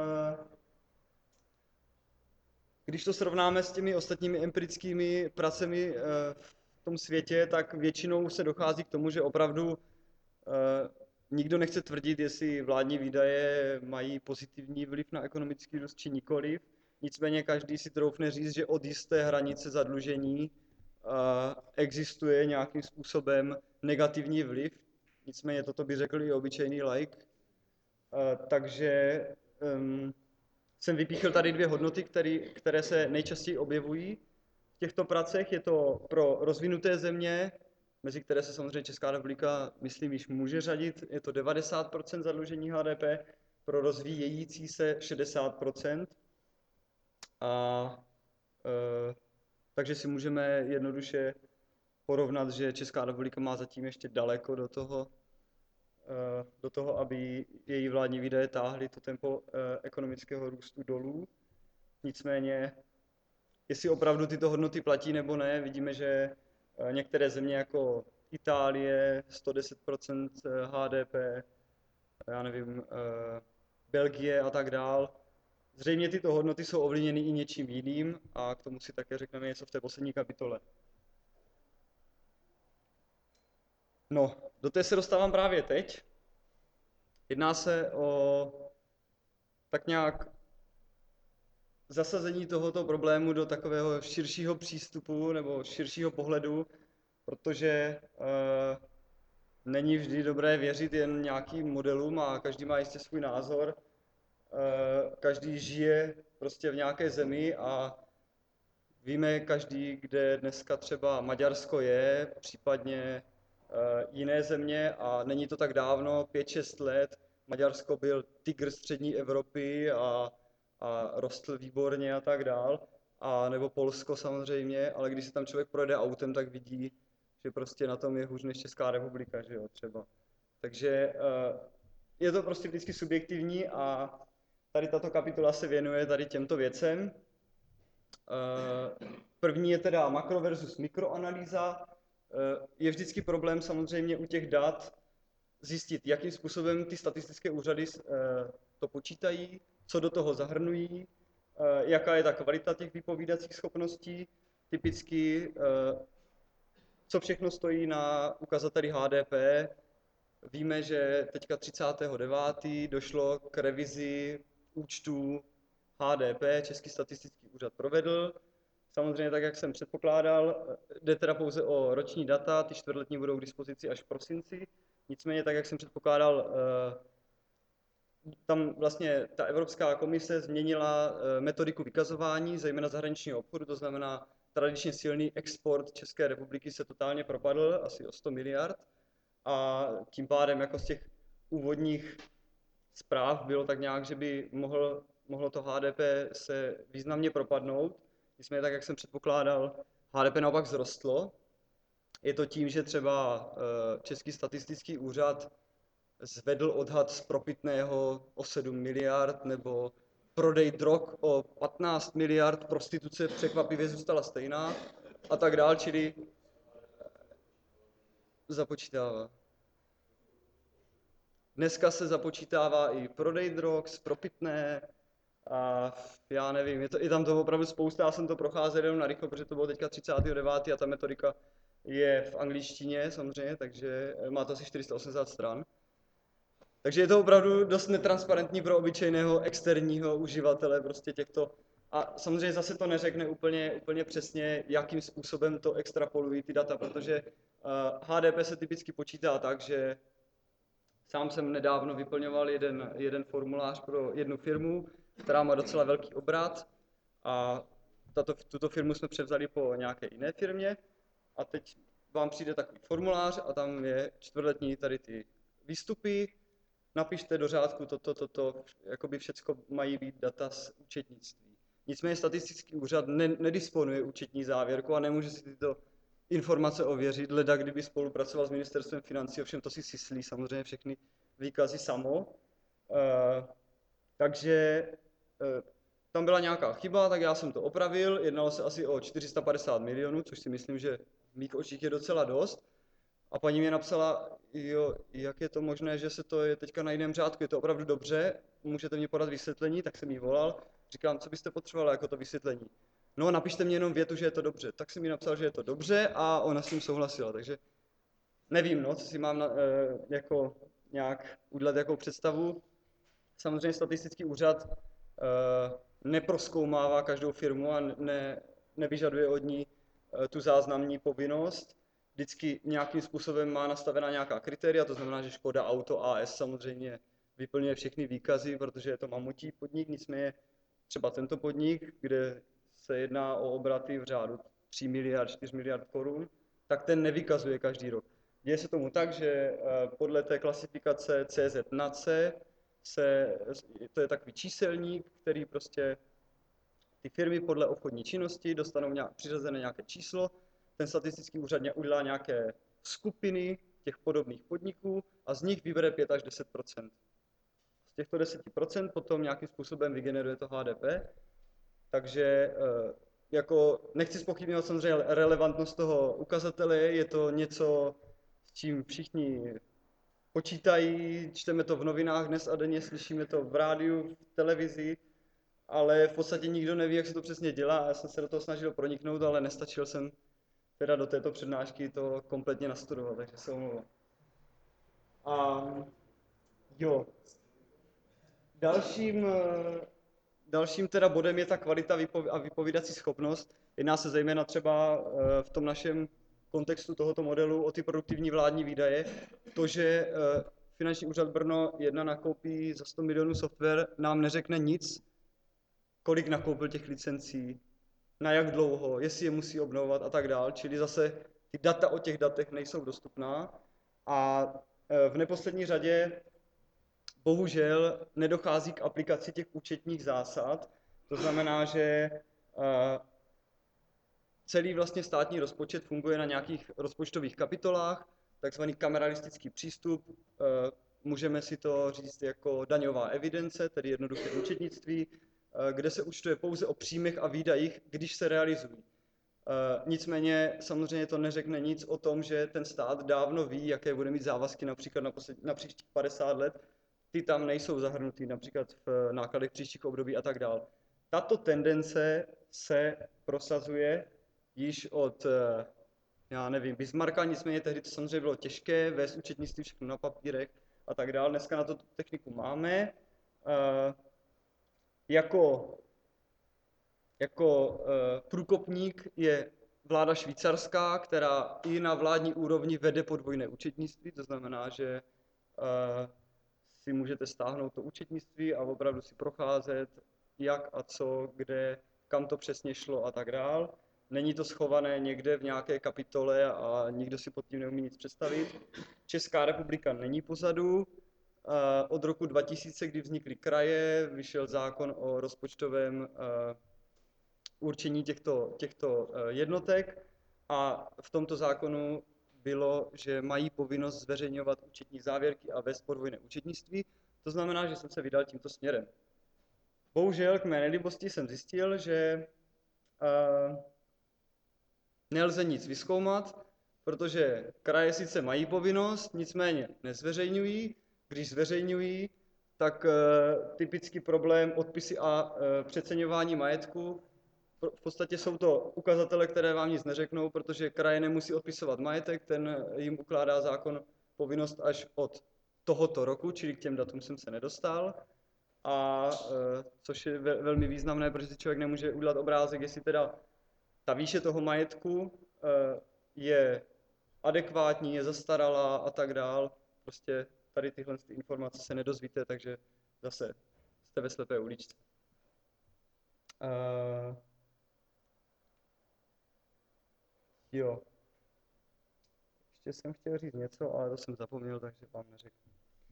když to srovnáme s těmi ostatními empirickými pracemi v tom světě, tak většinou se dochází k tomu, že opravdu nikdo nechce tvrdit, jestli vládní výdaje mají pozitivní vliv na ekonomický růst či nikoliv. Nicméně každý si troufne říct, že od jisté hranice zadlužení existuje nějakým způsobem negativní vliv. Nicméně toto by řekl i obyčejný laik. Takže jsem vypíchl tady dvě hodnoty, které se nejčastěji objevují v těchto pracech. Je to pro rozvinuté země, mezi které se samozřejmě Česká republika, myslím, již může řadit, je to 90% zadlužení HDP, pro rozvíjející se 60%. Takže si můžeme jednoduše porovnat, že Česká republika má zatím ještě daleko do toho, aby její vládní výdaje táhly to tempo ekonomického růstu dolů. Nicméně, jestli opravdu tyto hodnoty platí nebo ne, vidíme, že některé země jako Itálie, 110% HDP, já nevím, Belgie a tak dál. Zřejmě tyto hodnoty jsou ovlivněny i něčím jiným a k tomu si také řekneme něco v té poslední kapitole. No, do té se dostávám právě teď. Jedná se o tak nějak zasazení tohoto problému do takového širšího přístupu nebo širšího pohledu, protože není vždy dobré věřit jen nějakým modelům a každý má jistě svůj názor. Každý žije prostě v nějaké zemi a víme každý, kde dneska třeba Maďarsko je, případně jiné země a není to tak dávno, 5-6 let, Maďarsko byl tygr střední Evropy a rostl výborně a tak dál, a nebo Polsko samozřejmě, ale když se tam člověk projede autem, tak vidí, že prostě na tom je hůř než Česká republika, že jo, třeba. Takže je to prostě vždycky subjektivní a tady tato kapitola se věnuje tady těmto věcem. První je teda makro versus mikroanalýza. Je vždycky problém samozřejmě u těch dat zjistit, jakým způsobem ty statistické úřady to počítají, co do toho zahrnují, jaká je ta kvalita těch vypovídacích schopností, typicky co všechno stojí na ukazateli HDP. Víme, že teďka 39. došlo k revizi účtů HDP, Český statistický úřad provedl. Samozřejmě tak, jak jsem předpokládal, jde teda pouze o roční data, ty čtvrtletní budou k dispozici až v prosinci. Nicméně tak, jak jsem předpokládal, tam vlastně ta Evropská komise změnila metodiku vykazování, zejména zahraničního obchodu, to znamená tradičně silný export České republiky se totálně propadl, asi o 100 miliard. A tím pádem jako z těch úvodních zpráv bylo tak nějak, že by mohlo to HDP se významně propadnout. Nicméně tak, jak jsem předpokládal, HDP naopak vzrostlo. Je to tím, že třeba Český statistický úřad zvedl odhad z propitného o 7 miliard, nebo prodej drog o 15 miliard, prostituce překvapivě zůstala stejná a tak dál, čili započítává. Dneska se započítává i prodej drog, propitné a já nevím, je tam toho opravdu spousta, já jsem to procházel jenom narychlo, protože to bylo teďka 39. a ta metodika je v angličtině samozřejmě, takže má to asi 480 stran. Takže je to opravdu dost netransparentní pro obyčejného externího uživatele prostě těchto. A samozřejmě zase to neřekne úplně přesně, jakým způsobem to extrapolují ty data, protože HDP se typicky počítá tak, že sám jsem nedávno vyplňoval jeden formulář pro jednu firmu, která má docela velký obrat. A tuto firmu jsme převzali po nějaké jiné firmě a teď vám přijde takový formulář a tam je čtvrtletní tady ty výstupy, napište do řádku toto, jakoby všecko mají být data z účetnictví. Nicméně statistický úřad nedisponuje účetní závěrku a nemůže si tyto informace ověřit, leda kdyby spolupracoval s ministerstvem financí, ovšem to si syslí samozřejmě všechny výkazy samo. Takže tam byla nějaká chyba, tak já jsem to opravil, jednalo se asi o 450 milionů, což si myslím, že v mých očích je docela dost. A paní mě napsala, jo, jak je to možné, že se to je teďka na jiném řádku, je to opravdu dobře, můžete mi podat vysvětlení, tak jsem jí volal, říkám, co byste potřebovala jako to vysvětlení. No, napište mi jenom větu, že je to dobře. Tak jsem jí napsal, že je to dobře a ona s tím souhlasila, takže nevím, no, co si mám jako nějak udělat jako představu. Samozřejmě statistický úřad neprozkoumává každou firmu a nevyžaduje od ní tu záznamní povinnost. Vždycky nějakým způsobem má nastavená nějaká kritéria, to znamená, že Škoda Auto AS samozřejmě vyplňuje všechny výkazy, protože je to mamutí podnik, nicméně třeba tento podnik, kde se jedná o obraty v řádu 3 miliard, 4 miliard korun, tak ten nevykazuje každý rok. Děje se tomu tak, že podle té klasifikace CZ NACE to je takový číselník, který prostě ty firmy podle obchodní činnosti dostanou přiřazené nějaké číslo, ten statistický úřad udělá nějaké skupiny těch podobných podniků a z nich vybere 5 až 10 %. Z těchto 10 % potom nějakým způsobem vygeneruje to HDP, takže jako nechci zpochybňovat samozřejmě relevantnost toho ukazatele, je to něco, s čím všichni počítají, čteme to v novinách dnes a denně, slyšíme to v rádiu, v televizi, ale v podstatě nikdo neví, jak se to přesně dělá. Já jsem se do toho snažil proniknout, ale nestačil jsem teda do této přednášky to kompletně nastudovat, takže se omlouvám. A jo, dalším teda bodem je ta kvalita a vypovídací schopnost. Jedná se zejména třeba v tom našem kontextu tohoto modelu o ty produktivní vládní výdaje. To, že Finanční úřad Brno 1 nakoupí za 100 milionů software, nám neřekne nic, kolik nakoupil těch licencí, na jak dlouho, jestli je musí obnovovat a tak dál. Čili zase ty data o těch datech nejsou dostupná. A v neposlední řadě bohužel nedochází k aplikaci těch účetních zásad. To znamená, že celý vlastně státní rozpočet funguje na nějakých rozpočtových kapitolách, takzvaný kameralistický přístup. Můžeme si to říct jako daňová evidence, tedy jednoduché účetnictví, kde se účtuje pouze o příjmech a výdajích, když se realizují. Nicméně samozřejmě to neřekne nic o tom, že ten stát dávno ví, jaké bude mít závazky například na příštích 50 let. Ty tam nejsou zahrnutý například v nákladech příštích období a tak dále. Tato tendence se prosazuje již od, já nevím, Bismarcka, nicméně tehdy to samozřejmě bylo těžké, vést účetnictví všechno na papírech a tak dále. Dneska na to techniku máme. Jako průkopník je vláda švýcarská, která i na vládní úrovni vede podvojné účetnictví, to znamená, že si můžete stáhnout to účetnictví a opravdu si procházet, jak a co, kde, kam to přesně šlo a tak dál. Není to schované někde v nějaké kapitole a nikdo si pod tím neumí nic představit. Česká republika není pozadu. Od roku 2000, kdy vznikly kraje, vyšel zákon o rozpočtovém určení těchto jednotek a v tomto zákonu bylo, že mají povinnost zveřejňovat účetní závěrky a vést podvojné účetnictví. To znamená, že jsem se vydal tímto směrem. Bohužel k mé nelibosti jsem zjistil, že nelze nic vyzkoumat, protože kraje sice mají povinnost, nicméně nezveřejňují. Když zveřejňují, tak typický problém odpisy a přeceňování majetku. V podstatě jsou to ukazatele, které vám nic neřeknou, protože kraje nemusí odpisovat majetek, ten jim ukládá zákon povinnost až od tohoto roku, čili k těm datům jsem se nedostal. A což je velmi významné, protože si člověk nemůže udělat obrázek, jestli teda ta výše toho majetku je adekvátní, je zastaralá a tak dál. Prostě tady tyhle informace se nedozvíte, takže zase jste ve slepé uličce. Uh, jo, ještě jsem chtěl říct něco, ale to jsem zapomněl, takže vám neřeknu.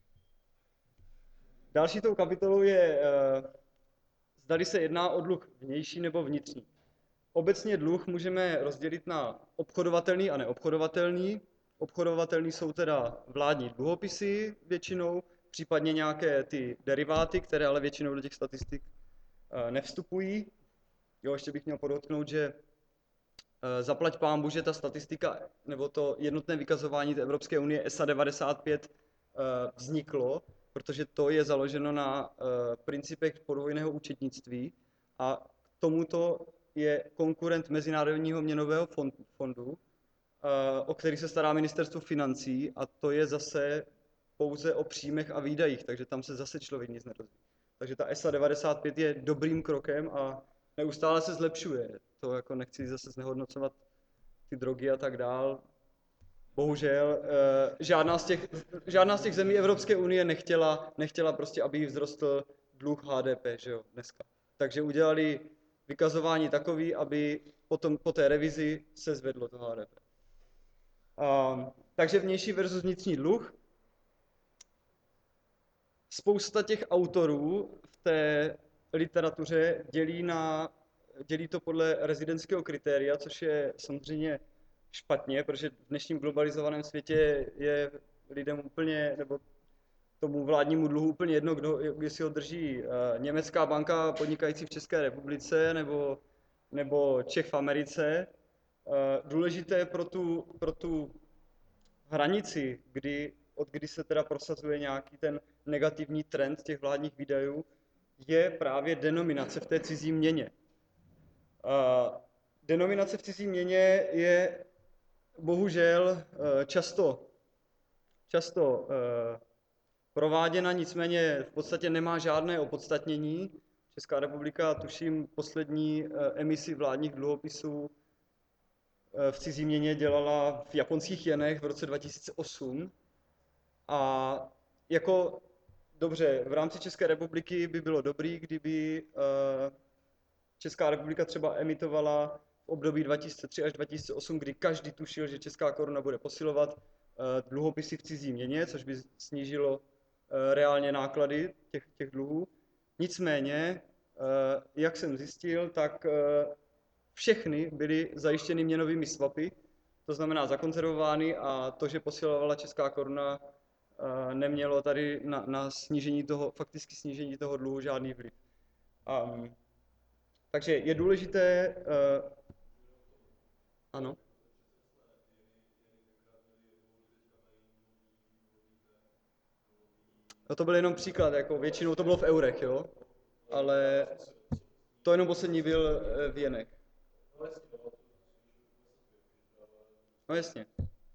Další tou kapitolou je, zdali se jedná o dluh vnější nebo vnitřní. Obecně dluh můžeme rozdělit na obchodovatelný a neobchodovatelný. Obchodovatelný jsou teda vládní dluhopisy většinou, případně nějaké ty deriváty, které ale většinou do těch statistik nevstupují. Jo, ještě bych měl podotknout, že zaplať pánbu, že ta statistika nebo to jednotné vykazování té Evropské unie ESA 95 vzniklo, protože to je založeno na principech podvojného účetnictví a k tomuto je konkurent Mezinárodního měnového fondu, o který se stará ministerstvo financí, a to je zase pouze o příjmech a výdajích, takže tam se zase člověk nic nedozví. Takže ta ESA 95 je dobrým krokem a neustále se zlepšuje. To jako nechci zase znehodnocovat ty drogy a tak dál. Bohužel žádná z těch zemí Evropské unie nechtěla prostě, aby jí vzrostl dluh HDP, že jo, dneska. Takže udělali vykazování takový, aby potom po té revizi se zvedlo to HDP. Takže vnější versus vnitřní dluh. Spousta těch autorů v té literatuře dělí to podle rezidentského kritéria, což je samozřejmě špatně, protože v dnešním globalizovaném světě je lidem úplně, nebo tomu vládnímu dluhu úplně jedno, jestli ho drží německá banka podnikající v České republice nebo Čech v Americe. Důležité pro tu hranici, od kdy se teda prosazuje nějaký ten negativní trend těch vládních výdajů, je právě denominace v té cizí měně. Denominace v cizí měně je bohužel často prováděna, nicméně v podstatě nemá žádné opodstatnění. Česká republika, tuším, poslední emisi vládních dluhopisů v cizí měně dělala v japonských jenech v roce 2008. A jako dobře, v rámci České republiky by bylo dobrý, kdyby Česká republika třeba emitovala v období 2003 až 2008, kdy každý tušil, že česká koruna bude posilovat, dluhopisy v cizí měně, což by snížilo reálně náklady těch dluhů. Nicméně, jak jsem zjistil, tak všechny byly zajištěny měnovými swapy, to znamená zakonzervovány, a to, že posilovala česká koruna, nemělo tady na faktické snížení toho dluhu žádný vliv. Takže je důležité, ano. No to byl jenom příklad, jako většinou to bylo v eurech, jo, ale to jenom poslední byl v jenech. No jasně.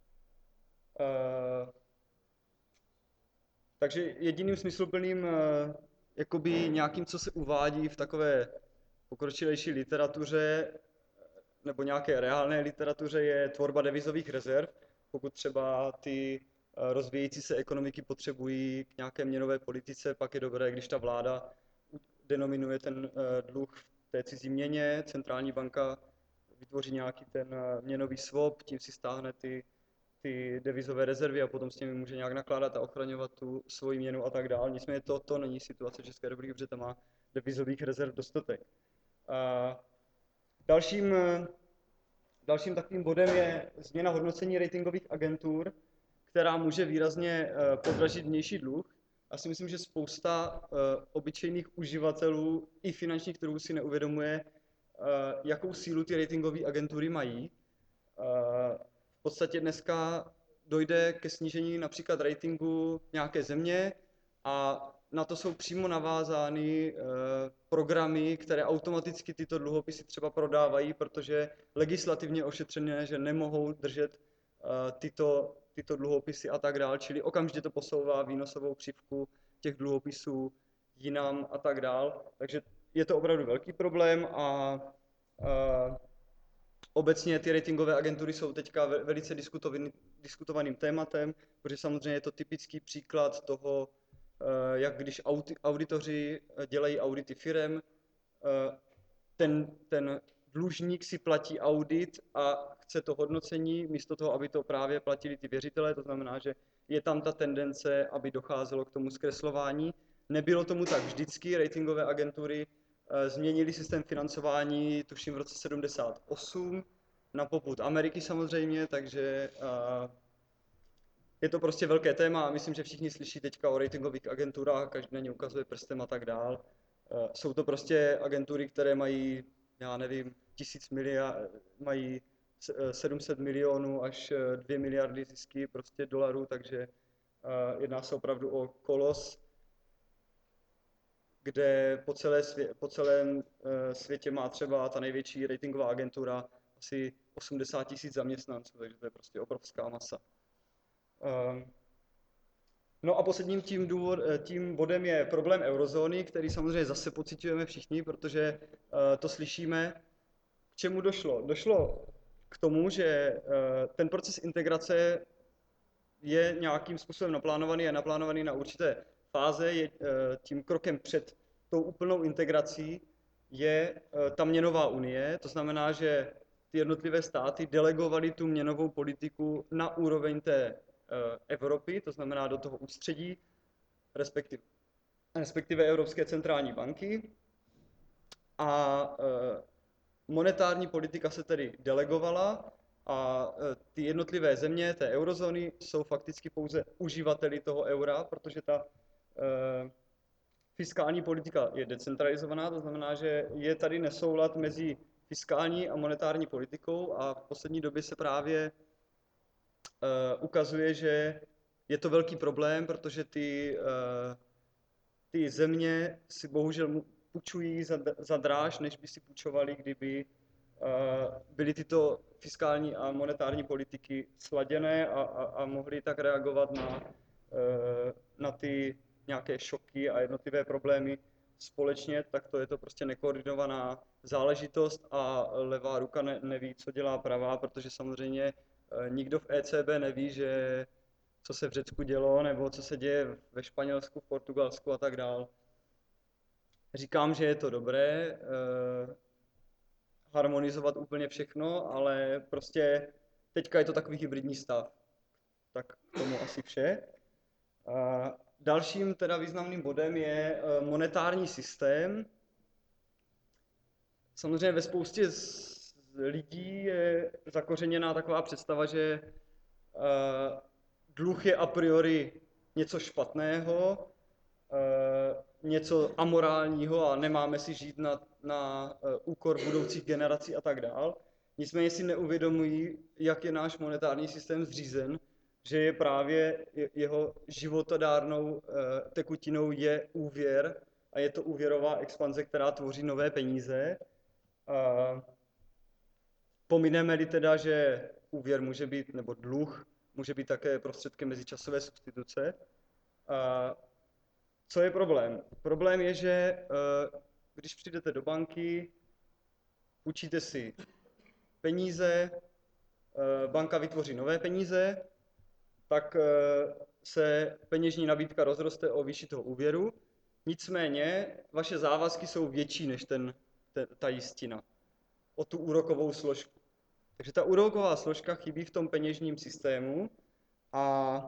Takže jediným smysluplným, jakoby nějakým, co se uvádí v takové pokročilejší literatuře nebo nějaké reálné literatuře, je tvorba devizových rezerv. Pokud třeba ty rozvíjející se ekonomiky potřebují k nějaké měnové politice, pak je dobré, když ta vláda denominuje ten dluh v té cizí měně, centrální banka vytvoří nějaký ten měnový swap, tím si stáhne ty devizové rezervy a potom s těmi může nějak nakládat a ochraňovat tu svoji měnu a tak dále. Nicméně to není situace České republiky, protože tam má devizových rezerv dostatek. Dalším takovým bodem je změna hodnocení ratingových agentur, která může výrazně podražit vnější dluh. Já si myslím, že spousta obyčejných uživatelů i finančních trhů si neuvědomuje, jakou sílu ty ratingové agentury mají. V podstatě dneska dojde ke snížení například ratingu nějaké země a na to jsou přímo navázány programy, které automaticky tyto dluhopisy třeba prodávají, protože legislativně ošetřené, že nemohou držet tyto dluhopisy a tak dále, čili okamžitě to posouvá výnosovou křivku těch dluhopisů jinam a tak dále. Takže je to opravdu velký problém a obecně ty ratingové agentury jsou teďka velice diskutovaným tématem, protože samozřejmě je to typický příklad toho, jak když auditoři dělají audity firem, ten dlužník si platí audit a chce to hodnocení, místo toho, aby to právě platili ty věřitelé, to znamená, že je tam ta tendence, aby docházelo k tomu zkreslování. Nebylo tomu tak vždycky, ratingové agentury změnili systém financování, tuším v roce 78, na popud Ameriky samozřejmě, takže je to prostě velké téma a myslím, že všichni slyší teďka o ratingových agenturách, každý na ně ukazuje prstem a tak dál. Jsou to prostě agentury, které mají, já nevím, 1000 miliard, mají 700 milionů až 2 miliardy zisky prostě dolarů, takže jedná se opravdu o kolos, kde po celém světě má třeba ta největší ratingová agentura asi 80 000 zaměstnanců, takže to je prostě obrovská masa. No a posledním tím bodem je problém eurozóny, který samozřejmě zase pociťujeme všichni, protože to slyšíme. K čemu došlo? Došlo k tomu, že ten proces integrace je nějakým způsobem naplánovaný na určité fáze, tím krokem před tou úplnou integrací je ta měnová unie, to znamená, že ty jednotlivé státy delegovaly tu měnovou politiku na úroveň té Evropy, to znamená do toho ústředí, respektive Evropské centrální banky. A monetární politika se tedy delegovala a ty jednotlivé země té eurozóny jsou fakticky pouze uživateli toho eura, protože ta fiskální politika je decentralizovaná, to znamená, že je tady nesoulad mezi fiskální a monetární politikou a v poslední době se právě ukazuje, že je to velký problém, protože ty země si bohužel půjčují za dráž, než by si půjčovali, kdyby byly tyto fiskální a monetární politiky sladěné a mohly tak reagovat na ty nějaké šoky a jednotlivé problémy společně, tak to je to prostě nekoordinovaná záležitost a levá ruka neví, co dělá pravá, protože samozřejmě nikdo v ECB neví, že co se v Řecku dělo, nebo co se děje ve Španělsku, v Portugalsku a tak dál. Říkám, že je to dobré harmonizovat úplně všechno, ale prostě teďka je to takový hybridní stav. Tak k tomu asi vše. Dalším teda významným bodem je monetární systém. Samozřejmě ve spoustě lidí je zakořeněná taková představa, že dluh je a priori něco špatného, něco amorálního a nemáme si žít na úkor budoucích generací a tak dál. Nicméně si neuvědomují, jak je náš monetární systém zřízen, že je právě jeho životodárnou tekutinou je úvěr a je to úvěrová expanze, která tvoří nové peníze. Pomineme-li teda, že úvěr může být, nebo dluh může být také prostředkem mezičasové substituce. Co je problém? Problém je, že když přijdete do banky, půjčíte si peníze, banka vytvoří nové peníze, tak se peněžní nabídka rozroste o výši toho úvěru, nicméně vaše závazky jsou větší než ta jistina, o tu úrokovou složku. Takže ta úroková složka chybí v tom peněžním systému a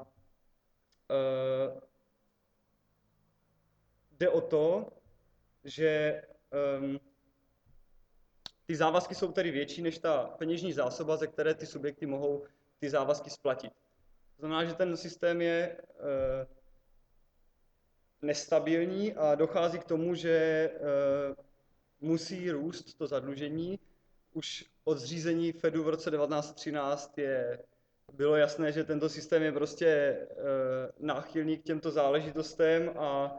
jde o to, že ty závazky jsou tedy větší než ta peněžní zásoba, ze které ty subjekty mohou ty závazky splatit. To znamená, že ten systém je nestabilní a dochází k tomu, že musí růst to zadlužení. Už od zřízení Fedu v roce 1913 bylo jasné, že tento systém je prostě náchylný k těmto záležitostem a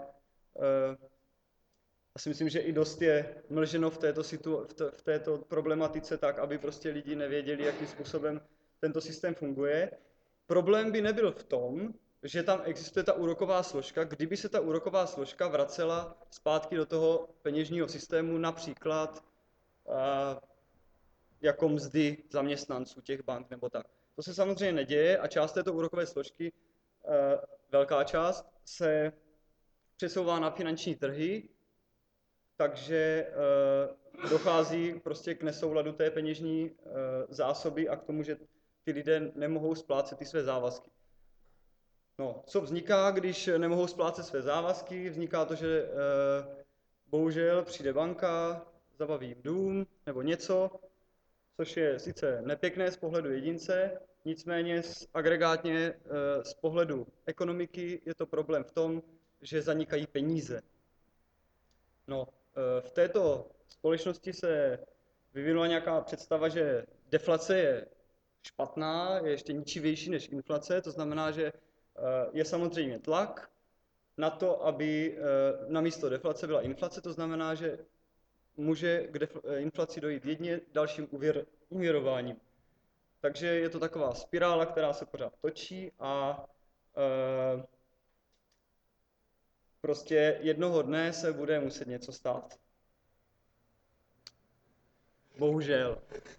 já si myslím, že i dost je mlženo v této problematice tak, aby prostě lidi nevěděli, jakým způsobem tento systém funguje. Problém by nebyl v tom, že tam existuje ta úroková složka, kdyby se ta úroková složka vracela zpátky do toho peněžního systému, například jako mzdy zaměstnanců těch bank nebo tak. To se samozřejmě neděje a část této úrokové složky, velká část, se přesouvá na finanční trhy, takže dochází prostě k nesouladu té peněžní zásoby a k tomu, že ty lidé nemohou splácet ty své závazky. No, co vzniká, když nemohou splácet své závazky? Vzniká to, že bohužel přijde banka, zabaví jim dům nebo něco, což je sice nepěkné z pohledu jedince, nicméně agregátně z pohledu ekonomiky je to problém v tom, že zanikají peníze. No, v této společnosti se vyvinula nějaká představa, že deflace je špatná, je ještě ničivější než inflace, to znamená, že je samozřejmě tlak na to, aby na místo deflace byla inflace, to znamená, že může k inflaci dojít jedině dalším úvěrováním. Takže je to taková spirála, která se pořád točí a prostě jednoho dne se bude muset něco stát. Bohužel.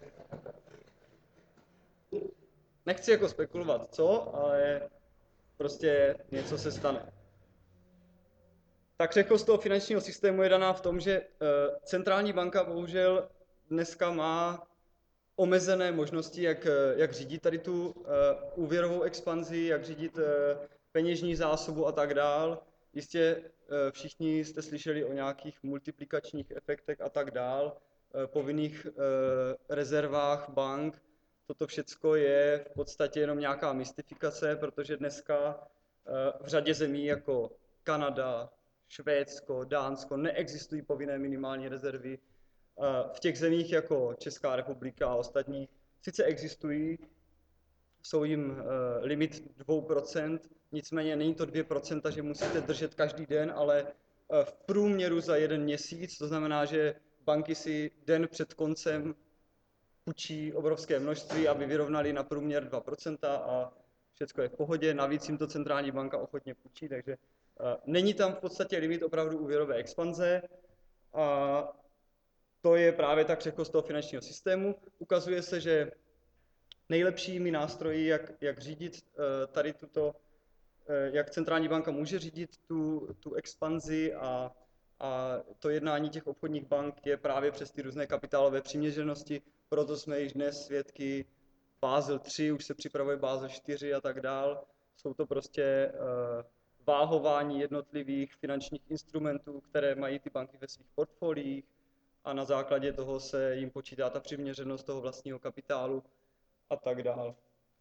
Nechci jako spekulovat co, ale prostě něco se stane. Ta křehkost toho finančního systému je daná v tom, že centrální banka bohužel dneska má omezené možnosti, jak řídit tady tu úvěrovou expanzi, jak řídit peněžní zásobu a tak dál. Jistě všichni jste slyšeli o nějakých multiplikačních efektech a tak dál, povinných rezervách bank. Toto všecko je v podstatě jenom nějaká mystifikace, protože dneska v řadě zemí jako Kanada, Švédsko, Dánsko neexistují povinné minimální rezervy. V těch zemích jako Česká republika a ostatních sice existují, jsou jim limit 2%, nicméně není to 2%, že musíte držet každý den, ale v průměru za jeden měsíc, to znamená, že banky si den před koncem půjčí obrovské množství, aby vyrovnali na průměr 2% a všechno je v pohodě, navíc jim to centrální banka ochotně půjčí, takže není tam v podstatě limit opravdu úvěrové expanze a to je právě ta křehkost toho finančního systému. Ukazuje se, že nejlepšími nástroji, jak řídit tady tuto, jak centrální banka může řídit tu expanzi a to jednání těch obchodních bank je právě přes ty různé kapitálové přiměřenosti, proto jsme již dnes svědky Basel 3, už se připravuje Basel 4 a tak dál. Jsou to prostě váhování jednotlivých finančních instrumentů, které mají ty banky ve svých portfoliích a na základě toho se jim počítá ta přiměřenost toho vlastního kapitálu a tak dál.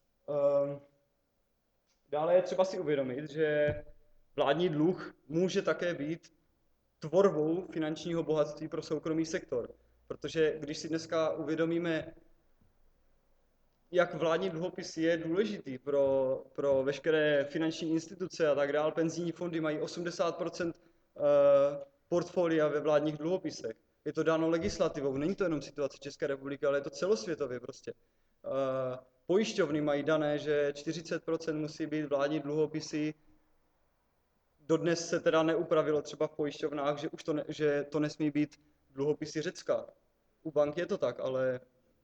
Dále je třeba si uvědomit, že vládní dluh může také být tvorbou finančního bohatství pro soukromý sektor. Protože když si dneska uvědomíme, jak vládní dluhopis je důležitý pro veškeré finanční instituce a tak dále, penzijní fondy mají 80% portfolia ve vládních dluhopisech. Je to dáno legislativou, není to jenom situace České republiky, ale je to celosvětově prostě. Pojišťovny mají dané, že 40% musí být vládní dluhopisy. Dodnes se teda neupravilo třeba v pojišťovnách, že to nesmí být dluhopisy Řecka. U bank je to tak, ale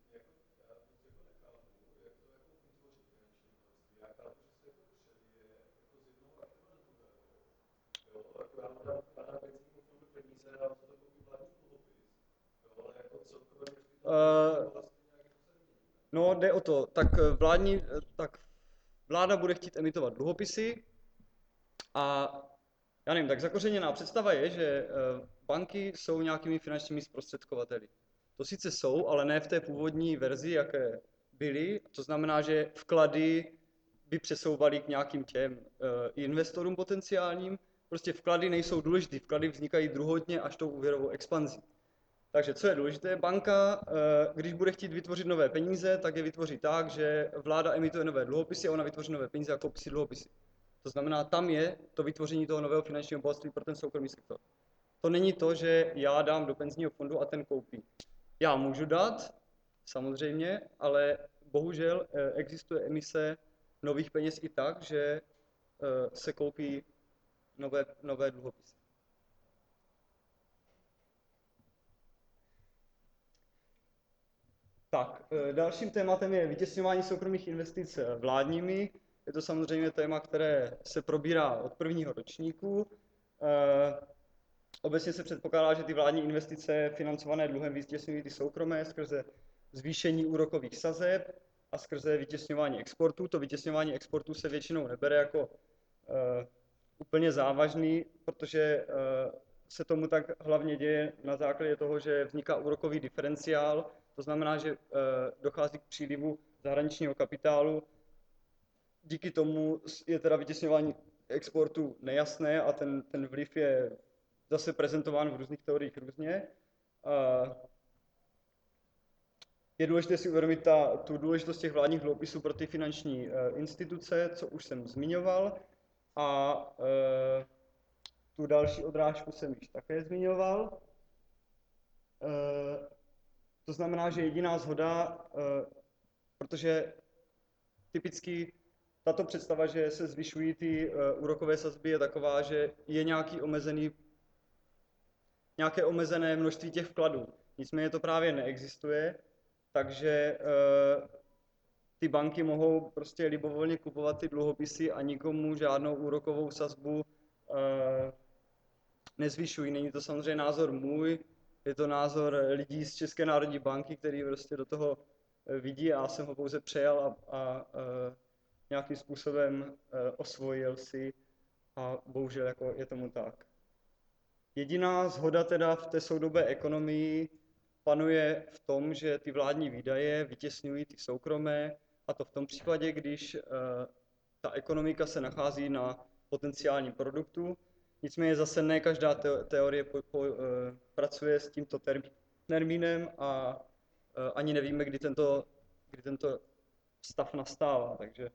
no, jde o to, tak vláda bude chtít emitovat dluhopisy a já nevím, tak zakořeněná představa je, že banky jsou nějakými finančními zprostředkovateli. To sice jsou, ale ne v té původní verzi, jaké byly. To znamená, že vklady by přesouvaly k nějakým těm investorům potenciálním. Prostě vklady nejsou důležité, vklady vznikají druhotně až tou úvěrovou expanzí. Takže co je důležité, banka, když bude chtít vytvořit nové peníze, tak je vytvoří tak, že vláda emituje nové dluhopisy a ona vytvoří nové peníze a koupí si dluhopisy. To znamená, tam je to vytvoření toho nového finančního bohatství pro ten soukromý sektor. To není to, že já dám do penzijního fondu a ten koupí. Já můžu dát, samozřejmě, ale bohužel existuje emise nových peněz i tak, že se koupí nové dluhopisy. Tak, dalším tématem je vytěsňování soukromých investic vládními. Je to samozřejmě téma, které se probírá od prvního ročníku. Obecně se předpokládá, že ty vládní investice financované dluhem vytěsňují ty soukromé skrze zvýšení úrokových sazeb a skrze vytěsňování exportu. To vytěsňování exportu se většinou nebere jako úplně závažný, protože se tomu tak hlavně děje na základě toho, že vzniká úrokový diferenciál, to znamená, že dochází k přílivu zahraničního kapitálu. Díky tomu je teda vytěsňování exportu nejasné a ten vliv je zase prezentován v různých teoriích různě. Je důležité si uvědomit tu důležitost těch vládních dluhopisů pro ty finanční instituce, co už jsem zmiňoval. A tu další odrážku jsem již také zmiňoval. To znamená, že jediná shoda, protože typicky tato představa, že se zvyšují ty úrokové sazby, je taková, že je nějaké omezené množství těch vkladů. Nicméně to právě neexistuje, takže ty banky mohou prostě libovolně kupovat ty dluhopisy a nikomu žádnou úrokovou sazbu nezvyšují. Není to samozřejmě názor můj, je to názor lidí z České národní banky, který prostě do toho vidí a já jsem ho pouze přejal a nějakým způsobem osvojil si a bohužel jako je tomu tak. Jediná shoda teda v té soudobé ekonomii panuje v tom, že ty vládní výdaje vytěsňují ty soukromé, a to v tom případě, když ta ekonomika se nachází na potenciálním produktu. Nicméně zase ne každá teorie pracuje s tímto termínem a ani nevíme, kdy tento stav nastává. Takže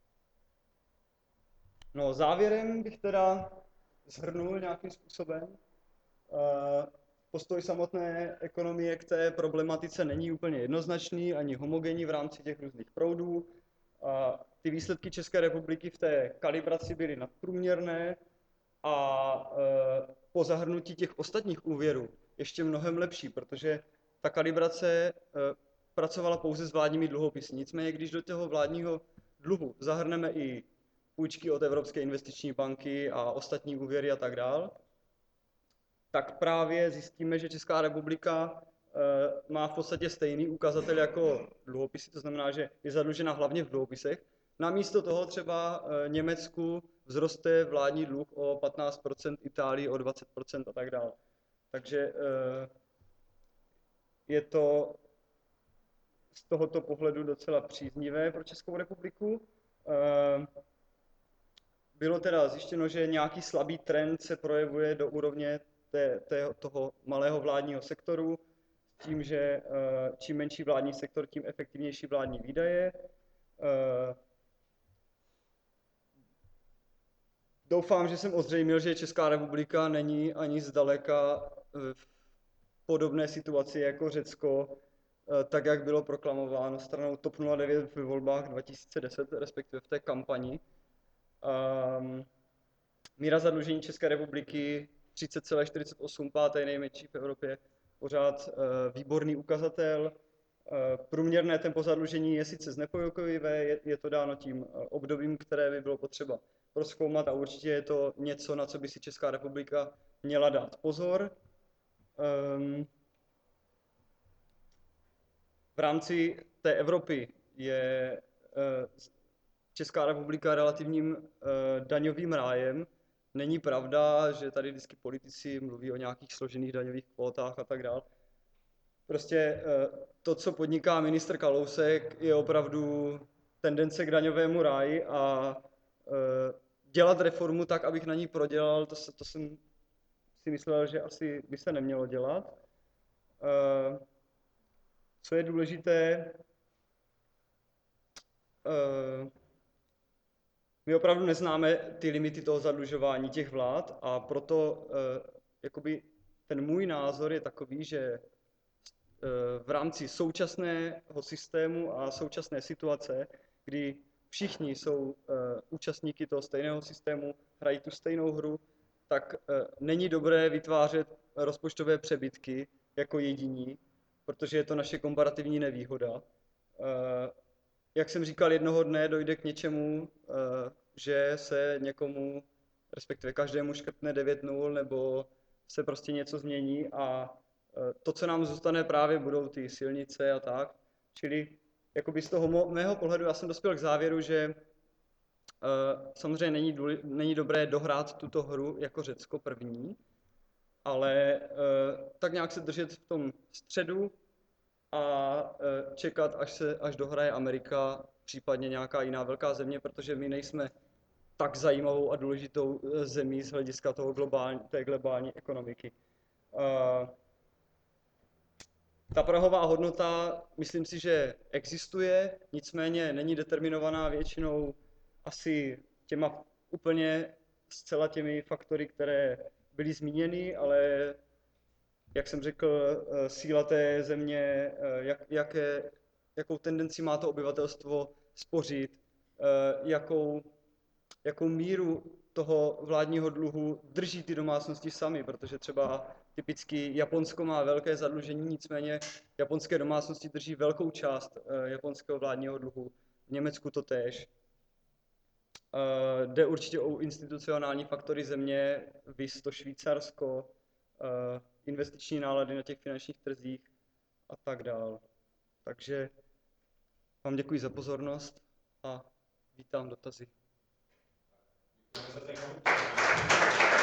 no, závěrem bych teda shrnul nějakým způsobem. Postoj samotné ekonomie k té problematice není úplně jednoznačný ani homogenní v rámci těch různých proudů. Ty výsledky České republiky v té kalibraci byly nadprůměrné a po zahrnutí těch ostatních úvěrů ještě mnohem lepší, protože ta kalibrace pracovala pouze s vládními dluhopisy. Nicméně, když do toho vládního dluhu zahrneme i půjčky od Evropské investiční banky a ostatní úvěry a tak dál, tak právě zjistíme, že Česká republika má v podstatě stejný ukazatel jako dluhopisy, to znamená, že je zadlužena hlavně v dluhopisech. Namísto toho třeba Německu vzroste vládní dluh o 15%, Itálii o 20% a tak dále. Takže je to z tohoto pohledu docela příznivé pro Českou republiku. Bylo teda zjištěno, že nějaký slabý trend se projevuje do úrovně toho malého vládního sektoru, s tím, že čím menší vládní sektor, tím efektivnější vládní výdaje. Doufám, že jsem ozřejmil, že Česká republika není ani zdaleka v podobné situaci jako Řecko, tak jak bylo proklamováno stranou TOP 09 ve volbách 2010, respektive v té kampani. Míra zadlužení České republiky 30,48, pátý nejmenší v Evropě, pořád výborný ukazatel. Průměrné tempo zadlužení je sice znepokojivé, je to dáno tím obdobím, které by bylo potřeba prozkoumat a určitě je to něco, na co by si Česká republika měla dát pozor. V rámci té Evropy je Česká republika relativním daňovým rájem. Není pravda, že tady vždycky politici mluví o nějakých složených daňových kvótách a tak dále. Prostě to, co podniká ministr Kalousek, je opravdu tendence k daňovému ráji a dělat reformu tak, abych na ní prodělal, to jsem si myslel, že asi by se nemělo dělat. Co je důležité, my opravdu neznáme ty limity toho zadlužování těch vlád a proto jakoby ten můj názor je takový, že v rámci současného systému a současné situace, kdy všichni jsou účastníky toho stejného systému, hrají tu stejnou hru, tak není dobré vytvářet rozpočtové přebytky jako jediní, protože je to naše komparativní nevýhoda. Jak jsem říkal, jednoho dne dojde k něčemu, že se někomu, respektive každému škrtne 9-0, nebo se prostě něco změní a to, co nám zůstane právě, budou ty silnice a tak. Čili jakoby z toho mého pohledu já jsem dospěl k závěru, že samozřejmě není dobré dohrát tuto hru jako Řecko první, ale tak nějak se držet v tom středu a čekat, až dohraje Amerika, případně nějaká jiná velká země, protože my nejsme tak zajímavou a důležitou zemí z hlediska té globální ekonomiky. Ta prahová hodnota, myslím si, že existuje, nicméně není determinovaná většinou asi těma úplně zcela těmi faktory, které byly zmíněny, ale jak jsem řekl, síla té země, jakou tendenci má to obyvatelstvo spořit, jakou míru toho vládního dluhu drží ty domácnosti sami, protože třeba typicky Japonsko má velké zadlužení, nicméně japonské domácnosti drží velkou část japonského vládního dluhu, v Německu to též. Jde určitě o institucionální faktory země, viz to Švýcarsko, investiční nálady na těch finančních trzích a tak dál. Takže vám děkuji za pozornost a vítám dotazy.